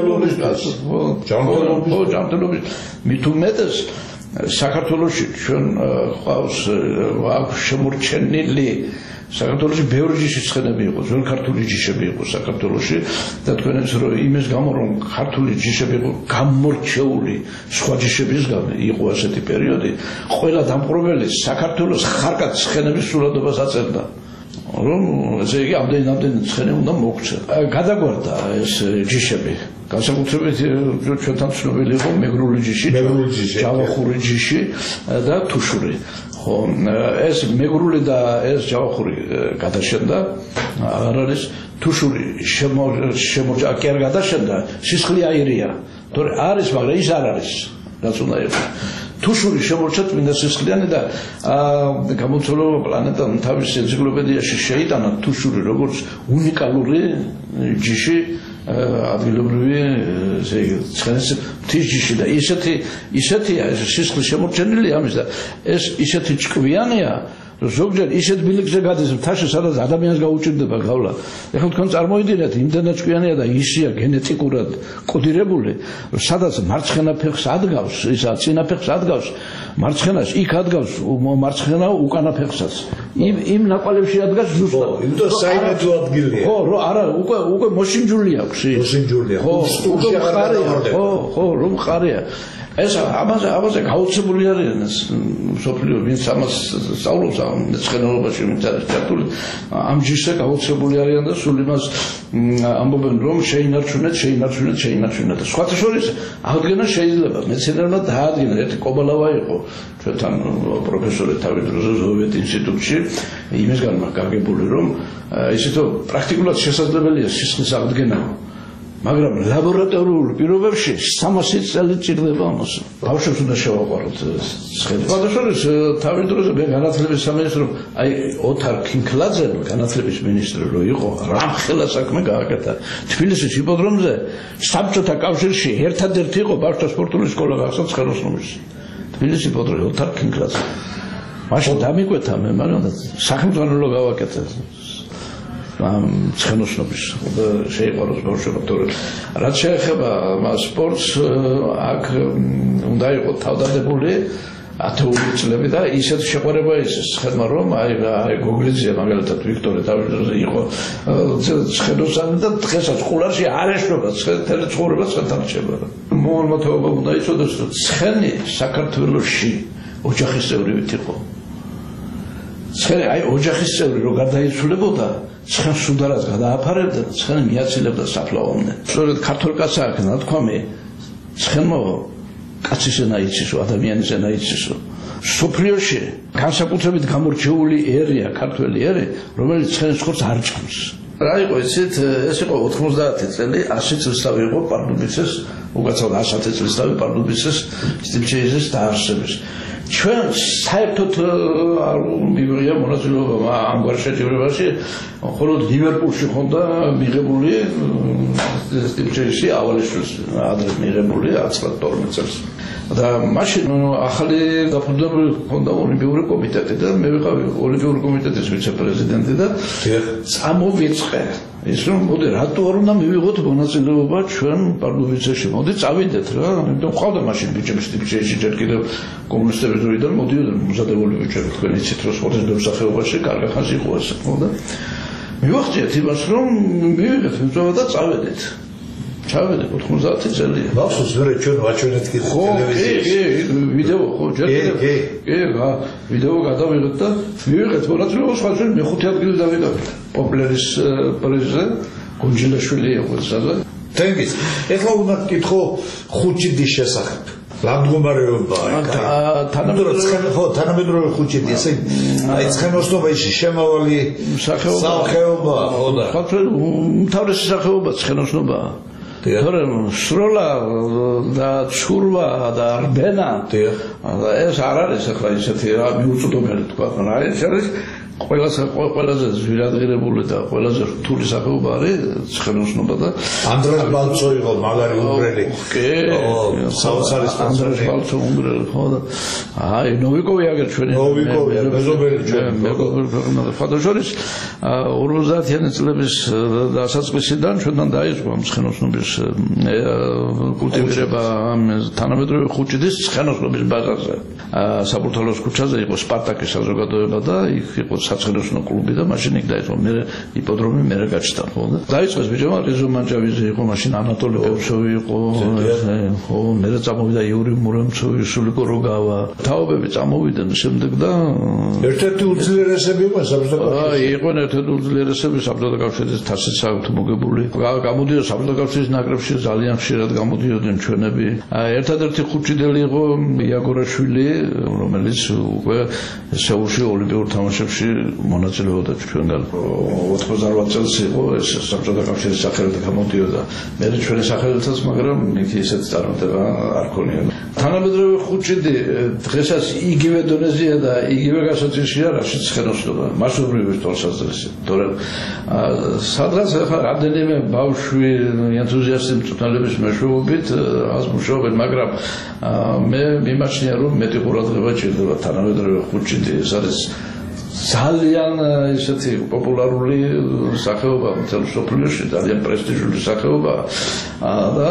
ჯანმრთელობის მით უმეტეს საქართველოში ჩვენ ყავს შემორჩენილი საქართველოში ბევრი ჯიშის ცხენები იყო, ძველ ქართული ჯიშები იყო საქართველოში და თქვენებს რომ იმის გამო რომ ქართული ჯიშები იყო გამორჩეული სხვა ჯიშებისგან იყო ასეთი პერიოდი, ყველა დამპყრობელი საქართველოს ხარკად ცხენების სულადობას აწერდა. რომ ესე იგი ამდენი ცხენი უნდა მოგვცე. გადაგვარდა ეს ჯიშები. განსაკუთრებით ჩვენთან ცნობილი იყო მეგრული ჯიში, ჯავახური ჯიში და თუშური. ხო, ეს მეგრული და ეს ჯავახური გადაშენდა, აღარ არის თუშური შემოჭა კი არ გადაშენდა, სისხლი აირია. თორე არის, მაგრამ ის არ არის, რაც უნდა იყოს. თუშური შემორჩა წმინდა სისხლიანი და გამოცდილება პლანეტამ თავის ენციკლოპედიაში შეიტანა თუშური როგორც უნიკალური ჯიში ადგილობრივი ცხენის მთის ჯიში და ისეთია ეს სისხლი შემორჩენილი ამის და ეს ისეთი ჭკვიანია ზოგჯერ ისეთ ბილიკზე გადის მთაში სადაც ადამიანს გაუჭირდება გავლა. ეხლა თქვენ წარმოიდგინეთ იმდენად ჭკვიანია და ისია გენეტიკურად კოდირებული სადაც მარცხენა ფეხს ადგავს ისა წინა ფეხს ადგავს მარცხენას იქ ადგავს მარცხენა უკანა ფეხსაც იმ ნაკვალებში ადგას ზუსტად იმიტომ საიმედო ადგილია ხო არა უკვე მოშინჯული აქვს ხო ხო რომ ხარია ეს ამაზე გაუცებული არიან სოფლიო ვინც ამას სწავლობს ამ ცხენელობაში ვინც არის ჩართული ამ ჯიშზე გაუცებული არიან და სულ იმას ამბობენ რომ შეინარჩუნეთ და სხვათა შორის აღდგენა შეიძლება მეცნიერებმა დაადგინა ერთი კობალავა იყო ჩვენთან პროფესორი თავის დროზე ზოვიეთ ინსტიტუტში იმისგან გაგებული რომ ისეთო პრაქტიკულად შესაძლებელია სისხლის აღდგენა მაგრამ ლაბორატორიულ პირობებში 300 წელი ჭირდება ამას. ბავშვებს უნდა შევაყაროთ ცხენი. ბავშვებს თავის დროზე მე განათლების სამინისტრო აი ოთარ ქინქლაძე განათლების მინისტრი რო იყო, რამხელა საქმე გააკეთა. თბილისის იპოდრომზე საბჭოთა კავშირში ერთადერთი იყო ბავშვთა სპორტული სკოლა გახსოვთ ცხენოსნობის. თბილისის იპოდრომზე ოთარ ქინქლაძე. მაშინ დამიკვეთა მე, მაგრამ სახელმწიფო გავაკეთე. ცხენოსნობის შეიყვაროს ბავშვებმა თორე რაც შეეხება სპორტს აქ უნდა იყოს თავდადებული ათეული წლები და ისეთ შეყვარება ის ცხენმა რომ აი გოგლიძია მაგალითად ვიქტორე თავიდანვე იყო ცხენოსანი და დღესაც ყულარში არ ეშობა ცხენთელი ცხოვრება ცხენთან რჩება მოულმოთობა უნდა იცოდეს რომ ცხენი საქართველოში ოჯახის წევრივით იყო ცხენი აი ოჯახის წევრი რო გარდაიცვლებოდა ცხენს სუდარას გადააფარებდა და ცხენი მიაცილებდა საფლავამდე. სწორედ ქართულ კაცს აქვს ნათქვამი ცხენმო კაცის ენა იცისო, ადამიანის ენა იცისო. სოფლიოში განსაკუთრებით გამორჩეული ერია ქართველი ერი, რომელიც ცხენის ხორცს არ ჭამს. რა იყო ისეთ ეს იყო 90 წელი 100 წლისთავი იყო პარდუბიცის უკაცრავად 100 წლისთავი პარდუბიცის სტილჩეიზის დაარსების. ჩვენ საერთოდ არ მივიღია მონაწილეობა ამგვარ შეჯიბრებაში, მხოლოდ ლივერპულში ხონდა მიღებული სტილჩეიზი ავალიშვილს ადრე მიღებული 12 წელს. და მაშინ ახალი დაფუძნებული ხონდა ოლიმპიური კომიტეტი და მე ვიყავი ოლიმპიური კომიტეტის ვიცე-პრეზიდენტი და წამოვიწყე ის რომ მოდი რატო არ უნდა მივიღოთ მონაწილეობა ჩვენ პარდუბიცეში მოდი წავიდეთ რა იმიტომ ყავდა მაშინ ბიჭები სტილჩეიზი ჯერ კიდევ კომუნისტების დროიდან მოდიოდნენ მოზადებული ბიჭები თქვენ იცით რომ სპორტის მსახიობაში კარგი ხანს იყო ეს ხონდა მივახციეთ იმას რომ მივიღეთ მიწვევა და წავედით ჩავედი 90 წელია. ბავშვს ვერ ჩვენ ვაჩვენეთ კი ტელევიზიაში. კი, ვიდეო ხო, ჯერ კიდევ. კი, ვიდეო გადავიღეთ და მივიღეთ მონაწილეობა სხვა ჩვენ მეხუთე ადგილი დავიკავეთ. პოპულარის პრიზზე გუნჯილაშვილი იყო სადღა. თენგის. ეხლა უნდა გკითხო ხუჭიდის შესახებ. ლამდგომარეობაა. თანამედროვე ხუჭიდი, ესე აი ცხენოსნობაში შემავალი სახეობაა, ხო და. უმთავრესი სახეობა ცხენოსნობაა. თორე სროლა და ცურვა და რბენა ეს არ არის ახლა ისეთი რა მიუწვდომელი თქვა რა ეს არის ყველაზე ზვირადღირებული და ყველაზე რთული სახეობა არის ცხენოსნობა და ანდრეს ბალცო იყო მაგარი უნგრელი საოცარი ანდრეს ბალცო უნგრელი ხო და აი ნოვიკოვი აგერ ჩვენი ნოვიკოვი მეზობელი ჩვენ მეგობარი ქვეყანა და ფადაშორის 50-იანი წლების დასაწყისიდან ჩვენთან დაიწყო ცხენოსნობის კულტივირება თანამედროვე ხუჭიდის ცხენოსნობის ბაზაზე. საბურთალოს ქუჩაზე იყო სპარტაკის საზოგადოება და იქ იყო საცხენოსნო კლუბი და მაშინ იქ დაიწყო მე იპოდრომი მე გაჩნდა ხო და დაიწყეს ბიჭებმა რეზო მანჯავიძე იყო მაშინ ანატოლი პევცოვი იყო ხო მე წამოვიდა იური მურემცოვი სულიკო როგავა თაობები წამოვიდნენ შემდეგ და ერთ-ერთი უძლიერესები იყო საბჭოთა კავშირში იყო ერთ-ერთი უძლიერესები საბჭოთა კავშირის თასის საავტომობილური გამოდიოდა საბჭოთა კავშირის ნაკრებში ძალიან ხშირად გამოდიოდნენ ჩვენები ერთადერთი ხუჭიდელი იყო იაგორაშვილი რომელიც უკვე სეულში ოლიმპიურ თამაშებში მონაწილეობდა ჩვენგან 98 წელს იყო ეს საბჭოთა კავშირის სახელით გამოდიოდა მე ჩვენი სახელითაც მაგრამ იქ ისეთ წარმატება არ ქონია თანამედროვე ხუჭიდი დღესაც იგივე დონეზეა და იგივე გასაწევშია რაშიც ცხენოსნობა მასობრივი თვალსაზრისით თორემ სადღაც ახლა რამდენიმე ბავშვი ენთუზიასტი მწვრთნელების მეშვეობით ას მუშაობენ მაგრამ მე მიმაჩნია რომ მეტი ყურადღება ჭირდება თანამედროვე ხუჭიდი ეს არის ძალიან ისეთი პოპულარული სახეობა მთელ მსოფლიოში ძალიან პრესტიჟული სახეობა და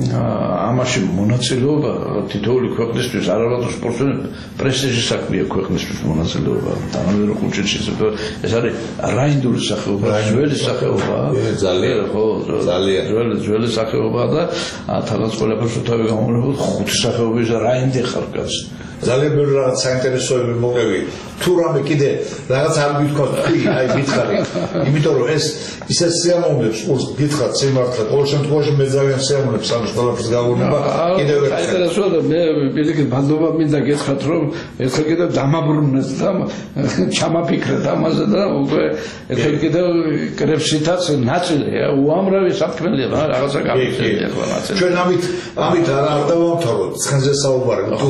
ამაში მონაწილეობა თითოეული ქვეყნისთვის არავითარ სპორტსმენს პრესტიჟის საქმეა ქვეყნისთვის მონაწილეობა თანამედროვე ხუჭიდში ეს არის რაინდული სახეობა ძველი სახეობა ძალიან ხო ძალიან ძველი სახეობა და თალას ყველაფერს თავი გამოვლენებოდ ხუთი სახეობის რაინდი ხარ კაც ძალიან ბევრი რაღაც საინტერესოები მოგევი თუ რამე კიდე რაღაც არ გითქვა აი გითხარი იმიტომ რომ ეს ისე სიამოვნებს ყურს გითხრათ სიმართლე ყოველ შემთხვევაში მე ძალიან სიამოვნებს ამის ყველაფერს გავუნება კიდევ ერთხელ საინტერესოა მე პირიქით ბანდობა მინდა გითხრათ რომ ერთხელ კიდევ დამაბრუნდეს და ჩამაფიქრეთ ამაზე და უკვე ერთხელ კიდევ კრებშითაც ნაწილია უამრავი საფრთხეა რაღაცა გამიწევია ახლა ნაწილი ჩვენ ამით არ დავამთავროთ ცხენზე საუბარი თუ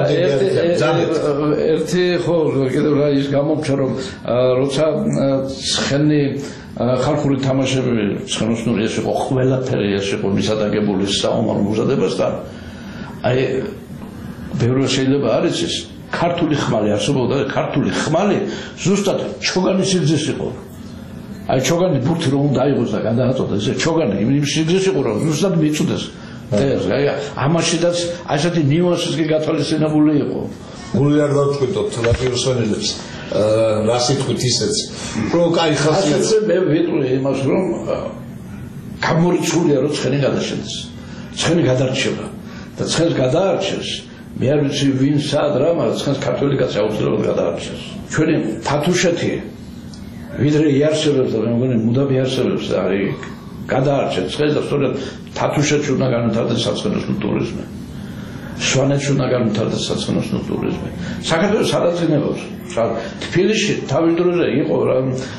ერთი ხო კიდევ რა ის გამომჩა რომ როცა ცხენი ხალხური თამაშები ცხენოსნური ეს იყო ყველაფერი ეს იყო მისადაგებული საომარ მოზადებასთან აი ბევრი შეიძლება არ იცის ქართული ხმალი არსებობდა და ქართული ხმალი ზუსტად ჩოგანის სიგრძის იყო აი ჩოგანი ბურთი რომ დაიღოს და გადააწოდეს ეს ჩოგანი იმ სიგრძის იყო რომ ზუსტად მიწუდეს აი ამაშიდაც აი ესეთი ნიუანსი გათვალისწინებული იყო გული არ დავწყვიტოთ რადიოსვენელებს რა სიტყვით ისეც რომ კაი ხალხი მე ვიტყვი იმას რომ გამორიცხულია რომ ცხენი გადაშენდეს ცხენი გადარჩება და ცხენს გადაარჩეს მე არ ვიცი ვინ სად რა მაგრამ ცხენს ქართველი კაცი აუცილებლად გადაარჩეს ჩვენი თათუშეთი ვიდრე იარსებებს და მე მგონი მუდამ იარსებებს არის გადაარჩეთ ცხენს და სწორედ თათუშეთში უნდა განვითარდეს საცხენოსნო ტურიზმი სვანეთში უნდა განვითარდეს საცხენოსნო ტურიზმი საქართველოს სადაც თბილისში თავის დროზე იყო რა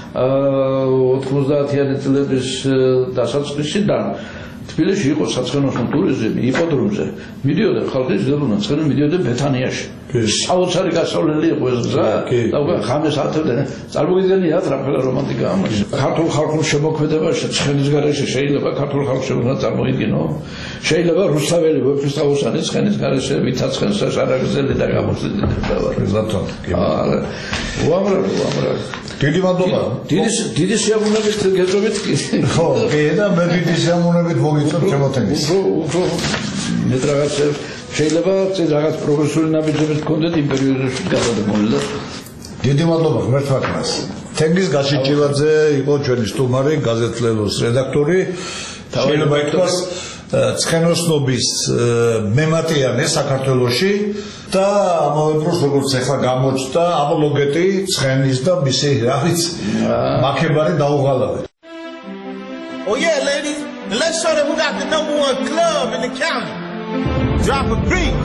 90-იანი წლების დასაწყისიდან თბილისში იყო საცხენოსნო ტურიზმი იპოდრომზე მიდიოდა ხალხი ძლებუნა ცხენი მიდიოდა ბეთანიაში საოცარი გასავლელი იყო ეს რა და უკვე ხამეს ათევდნენ წარმოგიდგენიათ რა რომანტიკა ამაში ქართულ ხალხურ შემოქმედებაში ცხენის გარეშე შეიძლება ქართულ ხალხს წარმოიდგინო შეიძლება რუსთაველი ვეფხისტყაოსანი ცხენის გარეშე ვითაც ცხენს არაგზელი და გამოსდიდა ბატონო უამრავი დიდი მადლობა დიდი სიამოვნებით გეძებით ხო კი და მე დიდი სიამოვნებით მოგიწევ ჩემოთემის უფრო მე რაღაც შეიძლება რაღაც პროფესიული ნაბიჯები გქონდეთ იმ პერიოდში გადადებული და დიდი მადლობა ღმერთმათმას თენგიზ გაშიჭილაძე იყო ჩვენი სტუმარი გაზეთ ლელოს რედაქტორი შეიძლება ითქვას ცხენოსნობის მემატიანე საქართველოში და ამავე დროს როგორც ახლა გამოჩნდა აპოლოგეტი ცხენის და მისი რა ვიცი მაქებარი დაუღალავეთ Oh yeah ladies let's show them who got the #1 club in the county Drop a beat.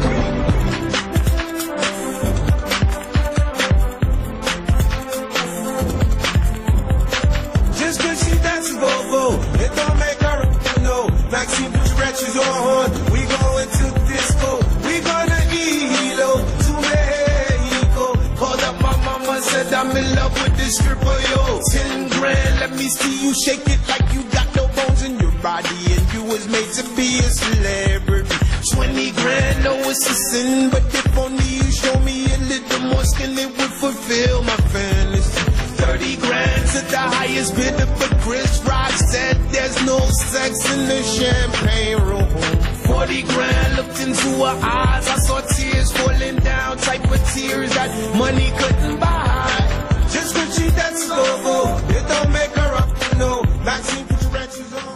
Just cause she dances go, it don't make her no. Maxine put your wretches on. We going to disco. We gonna ELO to Mexico. Called up my mama, said I'm in love with this stripper, yo. 10 grand, let me see you shake it like you got no bones in your body and you was made to be a celebrity. 20 grand, no it's a sin, but if only you show me a little more skin, it would fulfill my fantasy. 30 grand to the high it's bitter, but Chris Rock said there's no sex in the champagne room. 40 grand looked into her eyes, I saw tears falling down, type of tears that money couldn't buy. Just when she that's go, it don't make her up, no. Maxine, put your wrenches on.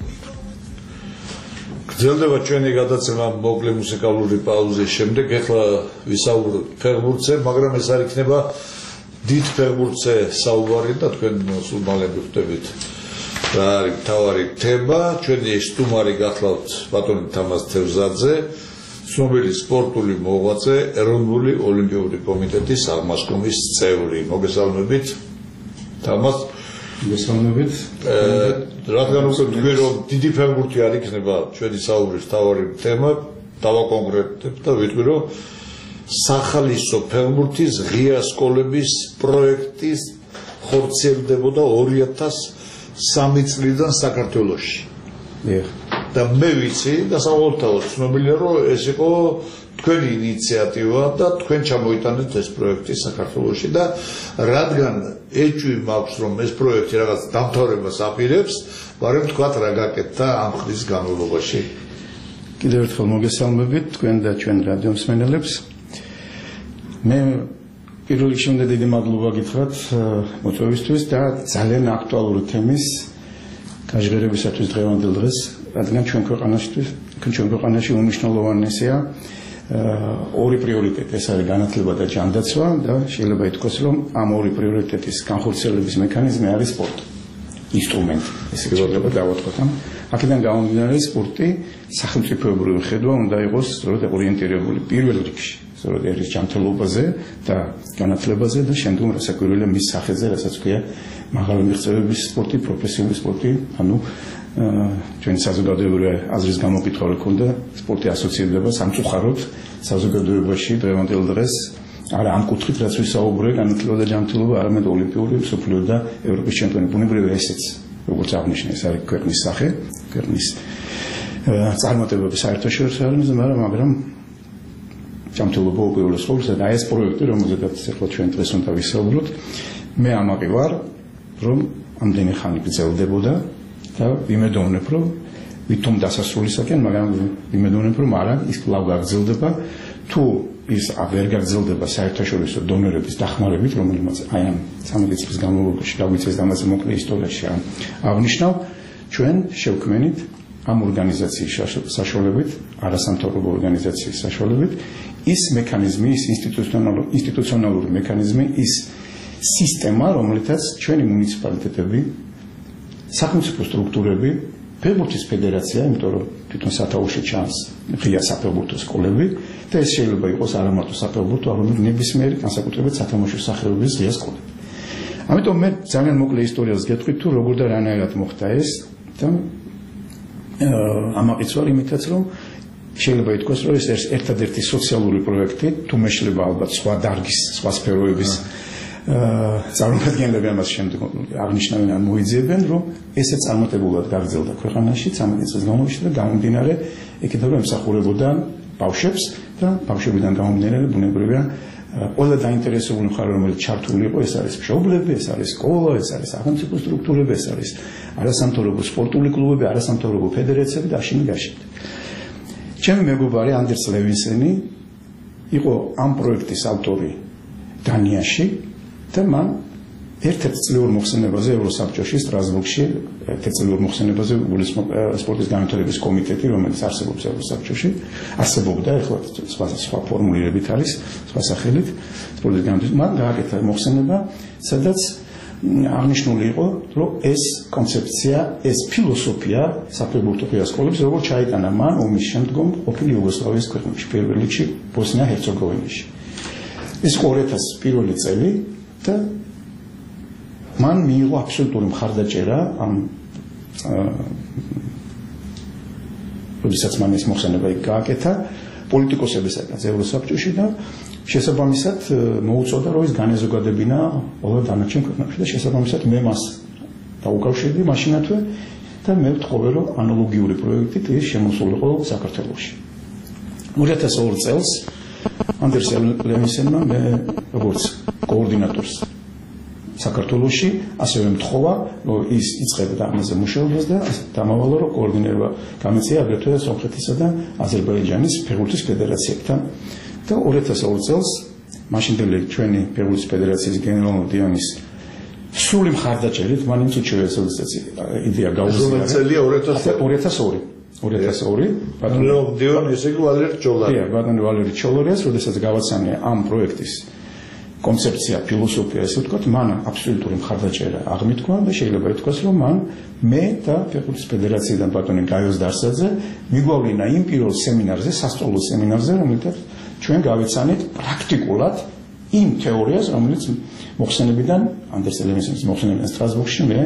გრძელდება ჩვენი გადაცემა მოკლე მუსიკალური პაუზის შემდეგ. ეხლა ვისაუბროთ ფეხბურთზე, მაგრამ ეს არ იქნება დიდ ფეხბურთზე საუბარი და თქვენ სულ მალე გხვდებით რა არის მთავარი თემა. ჩვენი სტუმარი გახლავთ ბატონი თამაზ თევზაძე, ცნობილი სპორტული მოღვაწე, ეროვნული ოლიმპიური კომიტეტის აღმასკომის წევრი. მოგესალმებით თამაზ. მოგესალმებით. რადგან უკვე თქვენ რომ დიდი ფეხბურთი არ იქნება ჩვენი საუბრის მთავარი თემა, დავაკონკრეტებ და ვიტყვი რომ სახალისო ფეხბურთის ღია სკოლების პროექტის ხორციელდებოდა 2003 წლიდან საქართველოში. და მე ვიცი და საერთოდ ცნობილია რომ ეს იყო თქვენი ინიციატივა და თქვენ ჩამოიტანეთ ეს პროექტი საქართველოში და რადგან ეჭვი მაქვს რომ ეს პროექტი რაღაც დამთავრებას აპირებს, მაგრამ თქვათ რა გაკეთდა ამ ხნის განმავლობაში. კიდევ ერთხელ მოგესალმებით თქვენ და ჩვენ რადიო მსმენელებს. მე პირველ რიგში უნდა დიდი მადლობა გითხრათ მოწვევისთვის და ძალიან აქტუალური თემის გაჟღერებისათვის დღევანდელ დღეს, რადგან ჩვენ ქვეყანაში უმნიშვნელოვანესია ორი პრიორიტეტი, ეს არის განათლება და ჯანდაცვა და შეიძლება ითქვას რომ ამ ორი პრიორიტეტის განხორციელების მექანიზმი არის სპორტი, ინსტრუმენტი, ესე შეიძლება დავატყოთ. აქედან გამომდინარე სპორტი სახელმწიფოებრივი ხედვა უნდა იყოს სწორედ ორიენტირებული პირველ რიგში სწორედ ერის ჯანმრთელობაზე და განათლებაზე და შემდგომ რასაკვირველია მის სახეზე, რასაც ქვია მაღალი მიღწევების სპორტი, პროფესიული სპორტი, ანუ ჩვენი საზოგადოებრივი აზრის გამოკითხვა რო ქონდა სპორტი ასოცირდება სამწუხაროდ საზოგადოებაში დღევანდელ დღეს არა ამ კუთხით რაც ვისაუბრე განათლება და ჯანმრთელობა, არამედ ოლიმპიური, მსოფლიო და ევროპის ჩემპიონი ბუნებრივია ესეც როგორც აღნიშნე, ეს არის ქვეყნის სახე, ქვეყნის წარმატებების საერთაშორისო არენაზე, მაგრამ ჯანმრთელობა უპირველეს ყოვლისა და ეს პროექტი, რომელზედაც ახლა ჩვენ დღეს უნდა ვისაუბროთ, მე ამაყი ვარ, რომ ამდენი ხანი გრძელდებოდა და ვიმედოვნებ, რომ ვითომ დასასრულისაკენ, მაგრამ ვიმედოვნებ, რომ არა, ის კვლავ გაგრძელდება, თუ ის ვერ გაგრძელდება საერთაშორისო დონორების დახმარებით, რომელმაც აი ამ 13 წლის განმავლობაში გაგვიწეს და ამაზე მოკლე ისტორიაში აღნიშნავ, ჩვენ შევქმნით ამ ორგანიზაციის საშუალებით, არასამთავრობო ორგანიზაციის საშუალებით, ის მექანიზმი, ის ინსტიტუციონალური მექანიზმი, ის სისტემა, რომელთაც ჩვენი მუნიციპალიტეტები, სახელმწიფო სტრუქტურები, ფეხბურთის ფედერაცია, იმიტომ რომ თვითონ სათაურში ჩანს ღია საფეხბურთო სკოლები და ეს შეიძლება იყოს არა მარტო საფეხბურთო, არამედ ნებისმიერი განსაკუთრებით სათამაშო სახეობის ღია სკოლები. ამიტომ მე ძალიან მოკლე ისტორიას გეტყვით თუ როგორ და რანაირად მოხდა ეს და ამაყიც ვარ იმითაც რომ შეიძლება ითქვას რომ ეს ერთადერთი სოციალური პროექტი თუ მეშლება ალბათ სხვა დარგის, სხვა სფეროების წარმომადგენლები ამას შემდეგ აღნიშნავენ ან მოიძიებენ რომ ესე წარმატებულად გაგრძელდა ქვეყანაში 13 წლის განმავლობაში და გამომდინარე იქიდან რომ ემსახურებოდა ბავშვებს და ბავშვებიდან გამომდინარე ბუნებრივია ყველა დაინტერესებული მხარე რომელიც ჩართული იყო ეს არის მშობლები, ეს არის სკოლა, ეს არის სახელმწიფო სტრუქტურები, ეს არის არასამთავრობო სპორტული კლუბები, არასამთავრობო ფედერაციები და აშენი გაშენდა. ჩემი მეგობარი ანდერს ლევინსენი იყო ამ პროექტის ავტორი დანიაში და მან ერთ-ერთ წლიურ მოხსენებაზე ევროსაბჭოში სტრასბურგში ერთ-ერთ წლიურ მოხსენებაზე სპორტის განვითარების კომიტეტი რომელიც არსებობს ევროსაბჭოში არსებობდა ეხლა სხვა ფორმულირებით არის სხვა სახელით სპორტის განვითარების მან გააკეთა მოხსენება სადაც აღნიშნული იყო რომ ეს კონცეფცია ეს ფილოსოფია საფეხბურთო სკოლების როგორ ჩაიტანა მან ომის შემდგომ ყოფილი იუგოსლავიის ქვეყნებში პირველ რიგში ბოსნია-ჰერცეგოვინაში ეს 2000 პირველი წელი და მან მიიღო აბსოლუტური მხარდაჭერა ამ როდესაც მან ეს მოხსენება გააკეთა პოლიტიკოსებისაგან ევროსაბჭოში და შესაბამისად მოუწოდა რომ ის განეზოგადებინა ყველა დანარჩენ ქვეყნებში და შესაბამისად მე მას დაუკავშირდი მაშინათვე და მე ვთხოვე რომ ანალოგიური პროექტით ის შემოსულიყო საქართველოში 2002 წელს ანდერს ლევინსენმა მე როგორც კოორდინატორს საქართველოში, ასევე მთხოვა, რომ ის იწყებდა ამაზე მუშაობას და დამავალა, რომ კოორდინირება გამეწია აგრეთვე სომხეთისა და აზერბაიჯანის ფეხბურთის ფედერაციებთან. და 2002 წელს მაშინდელი ჩვენი ფეხბურთის ფედერაციის გენერალური დირექტორის სრული მხარდაჭერით მან იმ წუთში იდეა გაუზიარა. წელია 2002. ბატონო დიონ ესე იგი ვალერი ჩოლარი. ბატონო ვალერი ჩოლარიას, როდესაც გავაცანია ამ პროექტის კონცეფცია, ფილოსოფია, ესე ვთქვათ, მან აბსოლუტური მხარდაჭერა აღმითქვა და შეიძლება ითქვას, რომ მან მე და ფეხბურთის ფედერაციიდან ბატონი გაიოს დარსაძე მიგვავლინა იმ პირველ სემინარზე, სასწავლო სემინარზე, რომელთაც ჩვენ გავიცანით პრაქტიკულად იმ თეორიას, რომელიც მოხსენებიდან ანდერს ელემენსის მოხსენებიდან სტრასბურგში მე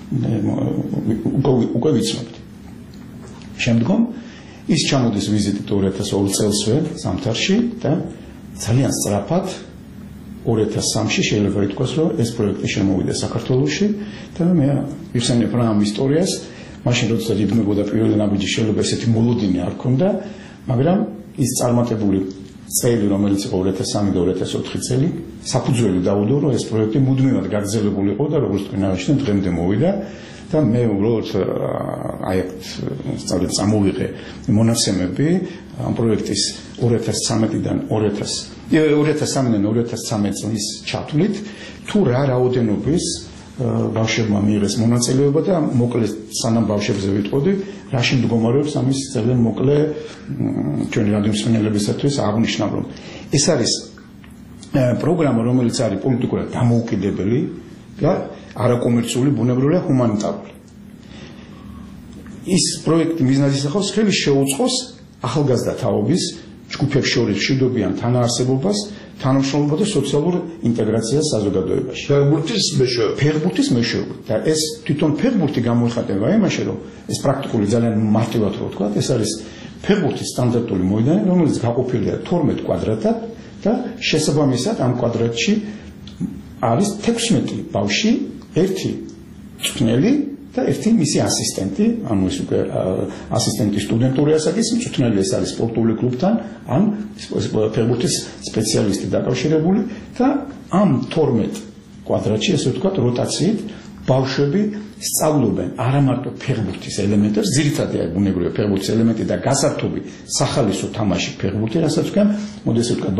უკვე ვიცნობთ. შემდგომ ის ჩამოდის ვიზიტით 2002 წელსვე ზამთარში და ძალიან სწრაფად 2003-ში შეიძლება ითქვას, რომ ეს პროექტი შემოვიდა საქართველოში და მე ვიხსენებ რა ამ ისტორიას. მაშინ როდესაც იბნებოდა პირველი ნაბიჯი, შეიძლება ესეთი მოლოდინი არ ქონდა, მაგრამ ის წარმატებული წელი, რომელიც იყო 2003 და 2004 წელი, საფუძველი დაუდო, რომ ეს პროექტი მუდმივად გაგრძელებული იყო და როგორც თქვენ აღნიშნეთ, დღემდე მოვიდა და მე უბრალოდ აი სწორედ წამოვიღე მონაცემები ამ პროექტის 2013-დან 2013 წლის ჩათვლით, თუ რა რაოდენობის ბავშვებმა მიიღეს მონაწილეობა და მოკლედ სანამ ბავშვებზე ვიტყოდი, რაში მდგომარეობს ამის ძალიან მოკლე ჩვენი რადიომსმენელებისათვის აღნიშნა, რომ ეს არის პროგრამა, რომელიც არის პოლიტიკურად დამოუკიდებელი და არაკომერციული, ბუნებრივია ჰუმანიტარული. ის პროექტი მიზნად ისახავს ხელი შეუწყოს ახალგაზრდა თაობის ჯგუფებს შორის მშვიდობიან თანაარსებობას, თანამშრომლობა და სოციალურ ინტეგრაციას საზოგადოებაში. ფეხბურთის მეშვეობით. და ეს თვითონ ფეხბურთი გამოიხატება იმაში, რომ ეს პრაქტიკული ძალიან მარტივად რო ვთქვა, ეს არის ფეხბურთის სტანდარტული მოედანი, რომელიც გაყოფილია 12 კვადრატად და შესაბამისად ამ კვადრატში არის 16 ბავშვი, ერთი მწვრთნელი და ერთი მისი ასისტენტი, ანუ ეს უკვე ასისტენტი სტუდენტური ასაკის, მწვრთნელი ეს არის სპორტული კლუბთან, ან ფეხბურთის სპეციალისტი დაკავშირებული და ამ 12 კვადრატში, ესე ვთქვათ, როტაციით ბავშვები სწავლობენ არა მარტო ფეხბურთის ელემენტებს, ძირითადად ბუნებრივია ფეხბურთის ელემენტი და გასართობი სახალისო თამაში ფეხბურთი, რასაც ვქენ, მოდი ესე ვთქვათ,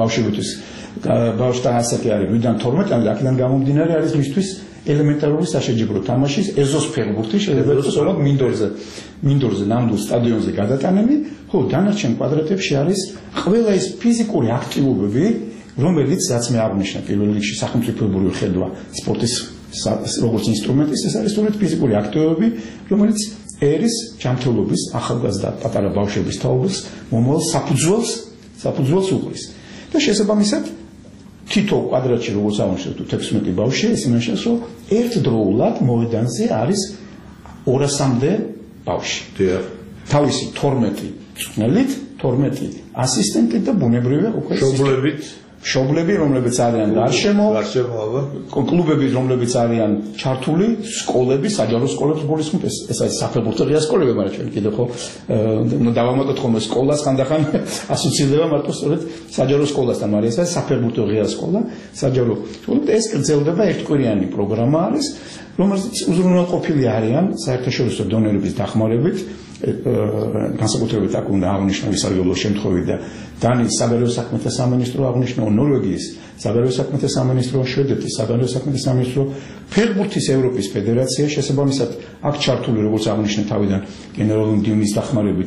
ბავშვთან ასაკი არის 8-დან 12, ანუ აქედან გამომდინარე არის მისთვის ელემენტარული საშეჯიბრო თამაშის ეზოს ფეხბურთი, შეიძლება იყოს სწორად მინდორზე, ნამდვილ სტადიონზე გადატანილი, ხო, დანარჩენ კვადრატებში არის ყველა ის ფიზიკური აქტივობები, რომელიც რაც მე აღნიშნა პირველ რიგში სახელმწიფოებრივი ხედვა სპორტის როგორც ინსტრუმენტის, ეს არის სწორედ ფიზიკური აქტივობები, რომელიც ერის ჯანმრთელობის ახალგაზრდა პატარა ბავშვების თაობას მომავალ საფუძველს უყრის. და შესაბამისად თითო კვადრატში როგორც აღნიშნეთ 16 ბავშვი, ეს იმაშას, რომ ერთდროულად მოედანზე არის 200-მდე ბავშვი. თავისი 12 მწვრთნელით, 12 ასისტენტით და ბუნებრივია უკვე მშობლები, რომლებიც არიან გარშემო, კლუბები, რომლებიც არიან ჩართული, სკოლები, საჯარო სკოლებს გულისხმობთ, ეს არის საფეხბურთო ღია სკოლები, მაგრამ ჩვენ კიდევ ხო დავამატოთ ხოლმე სკოლას ხანდახან ასოცირდება მარტო სწორედ საჯარო სკოლასთან, მაგრამ ეს არის საფეხბურთო ღია სკოლა, საჯარო. ეს გრძელდება ერთკვირიანი პროგრამა არის, რომელიც უზრუნველყოფილი არიან საერთაშორისო დონორების დახმარებით, განსაკუთრებით აქ უნდა აღნიშნო ისარგებლო შემთხვევით და დანიის საგარეო საქმეთა სამინისტრო აღნიშნო, ნორვეგიის საგარეო საქმეთა სამინისტრო, შვედეთის საგარეო საქმეთა სამინისტრო, ფეხბურთის ევროპის ფედერაცია, შესაბამისად აქ ჩართული როგორც აღნიშნე თავიდან გენერალური მდივნის დახმარებით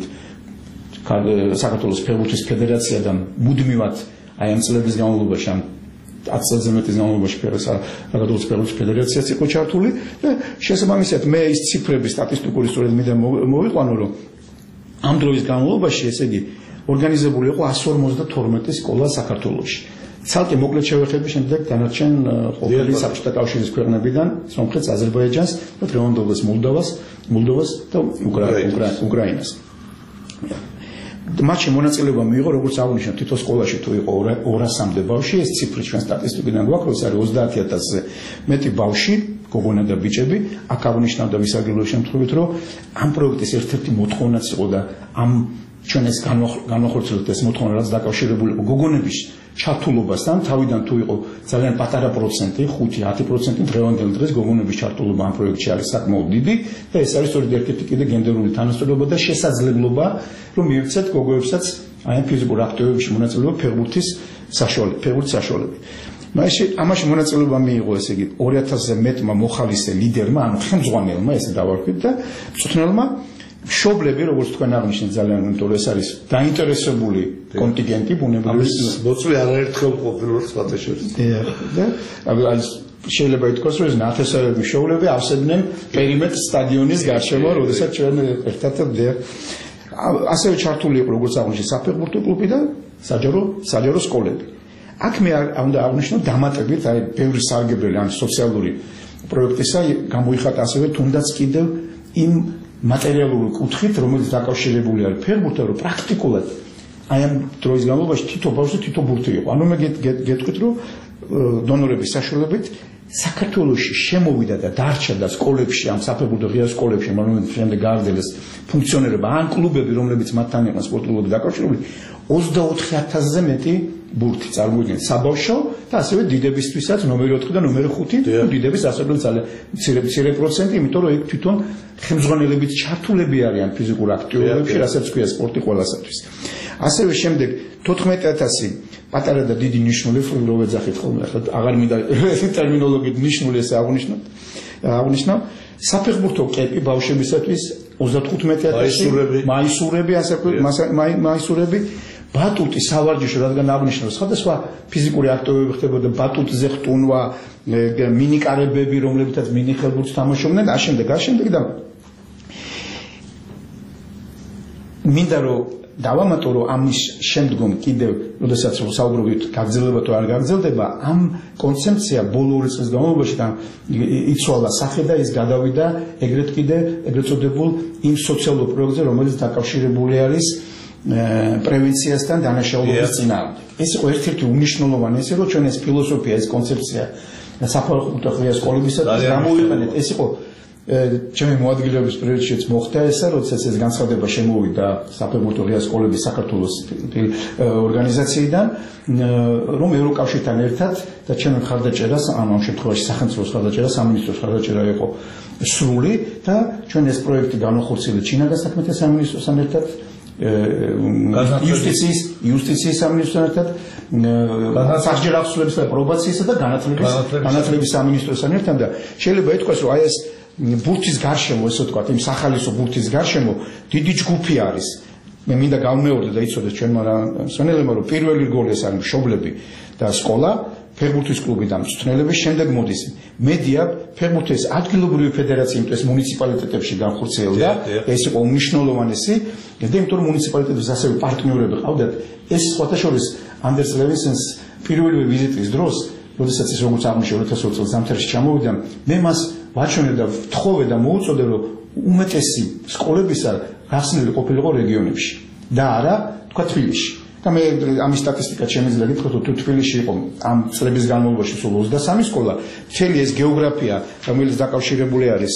საქართველოს ფეხბურთის ფედერაციიდან მუდმივად აი ამ წლების განმავლობაში 10 წელზე მეტის განმავლობაში საქართველოს ფეხბურთის ფედერაციაც იყო ჩართული და შესაბამისად მე ის ციფრები სტატისტიკური სწორედ მინდა მოვიყვანო, რომ ამ დროის განმავლობაში, ესე იგი, ორგანიზებული იყო 152 სკოლა საქართველოში. ცალკე მოკლედ შევეხები შემდეგ დანარჩენ ყოფილი საბჭოთა კავშირის ქვეყნებიდან, სომხეთს, აზერბაიჯანს და დღევანდელს მოლდოვას და უკრაინას. მათში მონაწილეობა მიიღო, როგორც აღნიშნეთ, თითო სკოლაში თუ იყო 200-მდე ბავშვი, ეს ციფრი ჩვენ სტატისტიკიდან გვაქვს, ეს არის 30,000-ზე მეტი ბავშვი, გოგონა და ბიჭები. აქ აღნიშნავდა ვისაგრილო შემთხვევით, რომ ამ პროექტის ერთ-ერთი მოთხოვნაც იყო და ამ ჩვენ ეს განვახორციელოთ ეს მოთხოვნა რაც დაკავშირებული იყო გოგონების ჩართულობასთან, თავიდან თუ იყო ძალიან პატარა პროცენტი, 5-10%, დღევანდელ დღეს გოგონების ჩართულობა ამ პროექტში არის საკმაოდ დიდი და ეს არის სწორედ ერთ-ერთი კიდე გენდერული თანასწორობა და შესაძლებლობა, რომ მივცეთ გოგოებსაც აი ფიზიკურ აქტივობებში მონაწილეობა ფეხბურთის საშუალებით. ამაში მონაწილეობა მიიღო ესე იგი 2000-ზე მეტმა მოხალისე ლიდერმა, ანუ ხელმძღვანელმა, ესე დავარქვით და მწვრთნელმა მშობლები, როგორც თქვენ აღნიშნეთ, ძალიან იმიტომ ეს არის დაინტერესებული კონტინგენტი ბუნებრივი მოწვი არაერთხელ ყოფილიყო სხვადასხვა. და შეიძლება ითქვას, რომ ეს ნათესავები მშობლები ავსებდნენ პერიმეტრ სტადიონის გარშემო, როდესაც ჩვენ ერთად ასევე ჩართული იყო როგორც აღნიშნეთ საფეხბურთო კლუბი და საჯარო სკოლები. აქ მე უნდა აღნიშნო დამატებით აი ბევრი სარგებლელი ან სოციალური პროექტისა გამოიხატა ასევე თუნდაც კიდევ იმ მატერიალური კუთხით, რომელიც დაკავშირებული არის ფეხბურთთან, რომ პრაქტიკულად აი ამ დროის განმავლობაში თითო ბავშვი თითო ბურთი იყო. ანუ მე გეტყვით, რომ დონორების საშუალებით საქართველოში შემოვიდა და დარჩა და სკოლებში, ამ საფეხბურთო ღია სკოლებში, რომელიც შემდეგ გააგრძელეს ფუნქციონირება, ან კლუბები, რომლებიც მათთან იყვნენ სპორტულად დაკავშირებული, 24000-ზე მეტი ბურთი წარმოიდგინეთ საბავშვო და ასევე დიდებისთვისაც ნომერი 4 და ნომერი 5 დიდების ასაკობრივ ძალიან მცირე პროცენტი, იმიტომ რომ იქ თვითონ ხელმძღვანელებით ჩართულები არიან ფიზიკურ აქტივობებში, რასაც ქვია სპორტი ყველასათვის. ასევე შემდეგ 14000 პატარა და დიდი ნიშნული რო ეძახით ხოლმე, ახლა აღარ მინდა ეს ტერმინოლოგიით ნიშნული ესე აღნიშნავ. საფეხბურთო კეპი ბავშვებისათვის 35000 მაისურები, ასე ვქვით, მაისურები ბატუტი სავარჯიშო, რადგან აღნიშნავს სხვადასხვა ფიზიკური აქტივობები ხდებოდა ბატუტზე ხტუნვა, მინიკარებები, რომლებითაც მინი ხელბურთს თამაშობდნენ და შემდეგ და მინდა რომ დავამატო, რომ ამის შემდგომ კიდევ, როდესაც საუბრობთ გაგრძელდება თუ არ გაგრძელდება, ამ კონცეფცია ბოლო 2 წლის განმავლობაში იცვალა სახე და ის გადავიდა ეგრეთ წოდებულ იმ სოციალურ პროექტზე, რომელიც დაკავშირებული არის პრევენციასთან დანაშაულობის წინააღმდეგ. ეს იყო ერთ-ერთი უმნიშვნელოვანესი ისე, რომ ჩვენ ეს ფილოსოფია, ეს კონცეფცია საფეხბურთო ღია სკოლებისათვის გამოვიყენეთ. ეს იყო ჩემი მოადგილეობის პროექტშიც მოხდა ესა, როდესაც ეს განცხადება შემოვიდა საფეხბურთო ღია სკოლების საქართველოს ორგანიზაციიდან, რომ ევროკავშირთან ერთად და ჩემი მხარდაჭერას, ამ შემთხვევაში სახელმწიფოს მხარდაჭერა, სამინისტროს მხარდაჭერა იყო სრული და ჩვენ ეს პროექტი განახორციელეთ ჩინაგან საქმეთა სამინისტროსთან ერთად, იუსტიციის სამინისტროსთან ერთად, სასჯელ ახსნების და პრობაციისა და განათლების სამინისტროსთან ერთად და შეიძლება ითქვას, რომ აი ეს ბურთის გარშემო, ესე ვთქვათ, იმ სახალისო ბურთის გარშემო დიდი ჯგუფი არის. მე მინდა გავმეორდე და იცოდეს ჩვენმა მსმენელებმა, რომ პირველი რგოლი ეს არის მშობლები და სკოლა, ფეხბურთის კლუბი და მწვრთნელები, შემდეგ მოდის მედია, ფეხბურთის ადგილობრივი ფედერაცია, იმიტომ ეს მუნიციპალიტეტებში განხორციელდა, ეს იყო უმნიშვნელოვანესი, და იმიტომ რომ მუნიციპალიტეტების ასევე პარტნიორები ყავდათ, ეს სხვათა შორის ანდერს ლევისენს პირველივე ვიზიტის დროს, როდესაც ის როგორც აღნიშნე 2020 წელს ზამთარში ჩამოვიდა, მე მას ვაჩვენე და ვთხოვე და მოუწოდე, რომ უმეტესი სკოლებისა გახსნილი ყოფილიყო რეგიონებში და არა თქვა თბილისში. და მე ამის სტატისტიკა შემიძლია გითხრათ, რომ თუ თბილისში იყო ამ წლების განმავლობაში სულ 23 სკოლა, მთელი ეს გეოგრაფია, რომელიც დაკავშირებული არის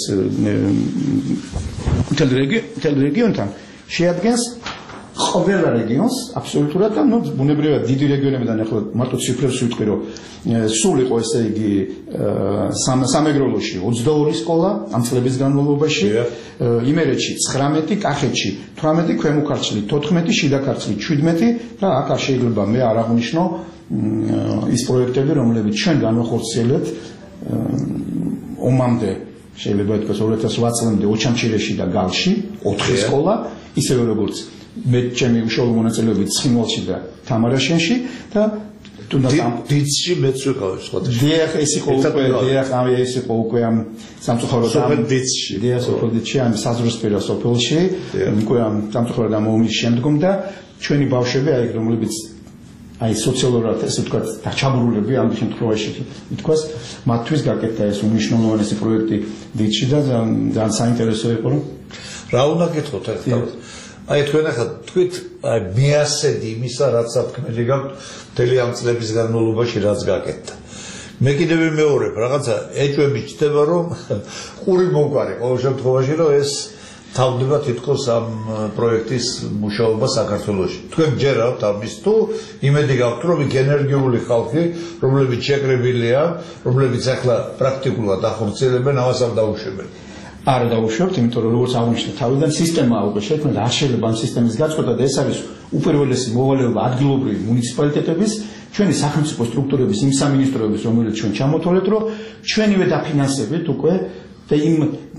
მთელ რეგიონთან, შეადგენს ყველა რეგიონს აბსოლუტურად და ბუნებრივად დიდი რეგიონებიდან ახლა მარტო ციფრებს ვიტყვი, რომ სულ იყო ესე იგი სამეგროლოში 22 სკოლა ამ წლების განმავლობაში, იმერეთში 19, კახეთში 18, ქვემო ქართლში 14, შიდა ქართლში 17 და აქ არ შეიძლება მე არ აღვნიშნო ის პროექტები, რომლებიც ჩვენ განვახორციელეთ ომამდე, შეიძლება ითქვას 2008 წლამდე ოჩამჩირეში და გალში 4 სკოლა, ისევე როგორც მე ჩემი უშუალო მონაწილეობით ცხინვალში და თამარაშენში და დიდში მეც ვიყავ სხვადასხვა. დიახ, ეს იყო უკვე ამ სამწუხაროდ ამ დიდში. დიახ, სოფელში, ამ საზღვრისპირა სოფელში, უკვე ამ სამწუხაროდ ამ ომის შემდგომ და ჩვენი ბავშვები, აი რომლებიც აი სოციალურად ესე ვთქვათ დაჩაბრულები ამ შემთხვევაში ითქვას, მათთვის გაკეთდა ეს უმნიშვნელოვანესი პროექტი დიდში და ძალიან საინტერესო იყო, რომ რა უნდა გითხოთ ახლა. აი თქვენ ახლა თქვით, აი მეასედი იმისა, რაც საფქმელი გაქვთ მთელი ამ წლების განმავლობაში რაც გაკეთდა. მე კიდევ ვიმეორებ, რაღაცა ეჭვები ჩდება, რომ ყური მომყარი ყოველ შემთხვევაში, რომ ეს თავდება თითქოს ამ პროექტის მუშაობა საქართველოში. თქვენ გჯერავთ ამის თუ იმედი გაქვთ, რომ იქ ენერგიული ხალხი, რომლებიც შეკრებილია, რომლებიც ახლა პრაქტიკულად ახორციელებენ, ამას არ დაუშვებენ. არ დაუშვებთ, იმიტომ რომ როგორც აღნიშნეთ, თავიდან სისტემაა უკვე შექმნილი, არ შეიძლება ამ სისტემის გაწყვეტა და ეს არის უპირველესი მოვალეობა ადგილობრივი მუნიციპალიტეტების, ჩვენი სახელმწიფო სტრუქტურების, იმ სამინისტროების, რომელიც ჩვენ ჩამოთვალეთ, რომ ჩვენივე დაფინანსებით უკვე და იმ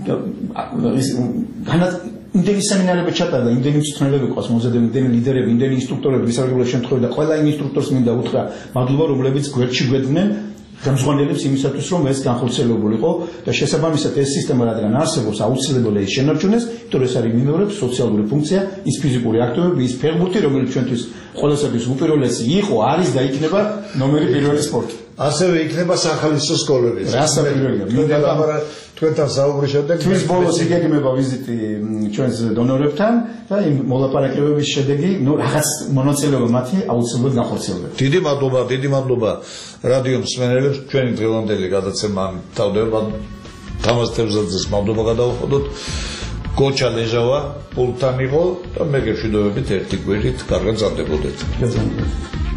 იმდენი სემინარები ჩატარდა, იმდენი მწვრთნელები ყავს მომზადებული, იმდენი ლიდერები, იმდენი ინსტრუქტორები ვისაგებია შემთხვევაში და ყველა იმ ინსტრუქტორს მინდა უთხრა მადლობა, რომლებიც გვერდში გვედგნენ გამზღვანელებს იმისათვის, რომ ეს განხორციელებულიყო და შესაბამისად ეს სისტემა რადგან არსებობს, აუცილებელია ის შენარჩუნდეს, იმიტომ რომ ეს არის მიმეორებს სოციალური ფუნქცია, ის ფიზიკური აქტივობები, ის ფეხბურთი, რომელიც ჩვენთვის ყველასათვის უპირველესი იყო, არის და იქნება ნომერი პირველი სპორტი. ასევე იქნება სახალისო სკოლებიც. რასაც თქვენთან საუბრის შემდეგ თვის ბოლოს იგეგმება ვიზიტი ჩვენს დონორებთან და იმ მოლაპარაკებების შედეგი, რაღაც მონაწილეობა მათი აუცილებლად განხორციელდება. დიდი მადლობა რადიო მსმენელებს, ჩვენი დღევანდელი გადაცემა თავდება თამაზ თევზაძეს მადლობა გადავუხოდოთ. გოჩა ლეჟავა პულტან იყო და მე გეშვიდობებით ერთი კვირით კარგად მზადდებოდეთ.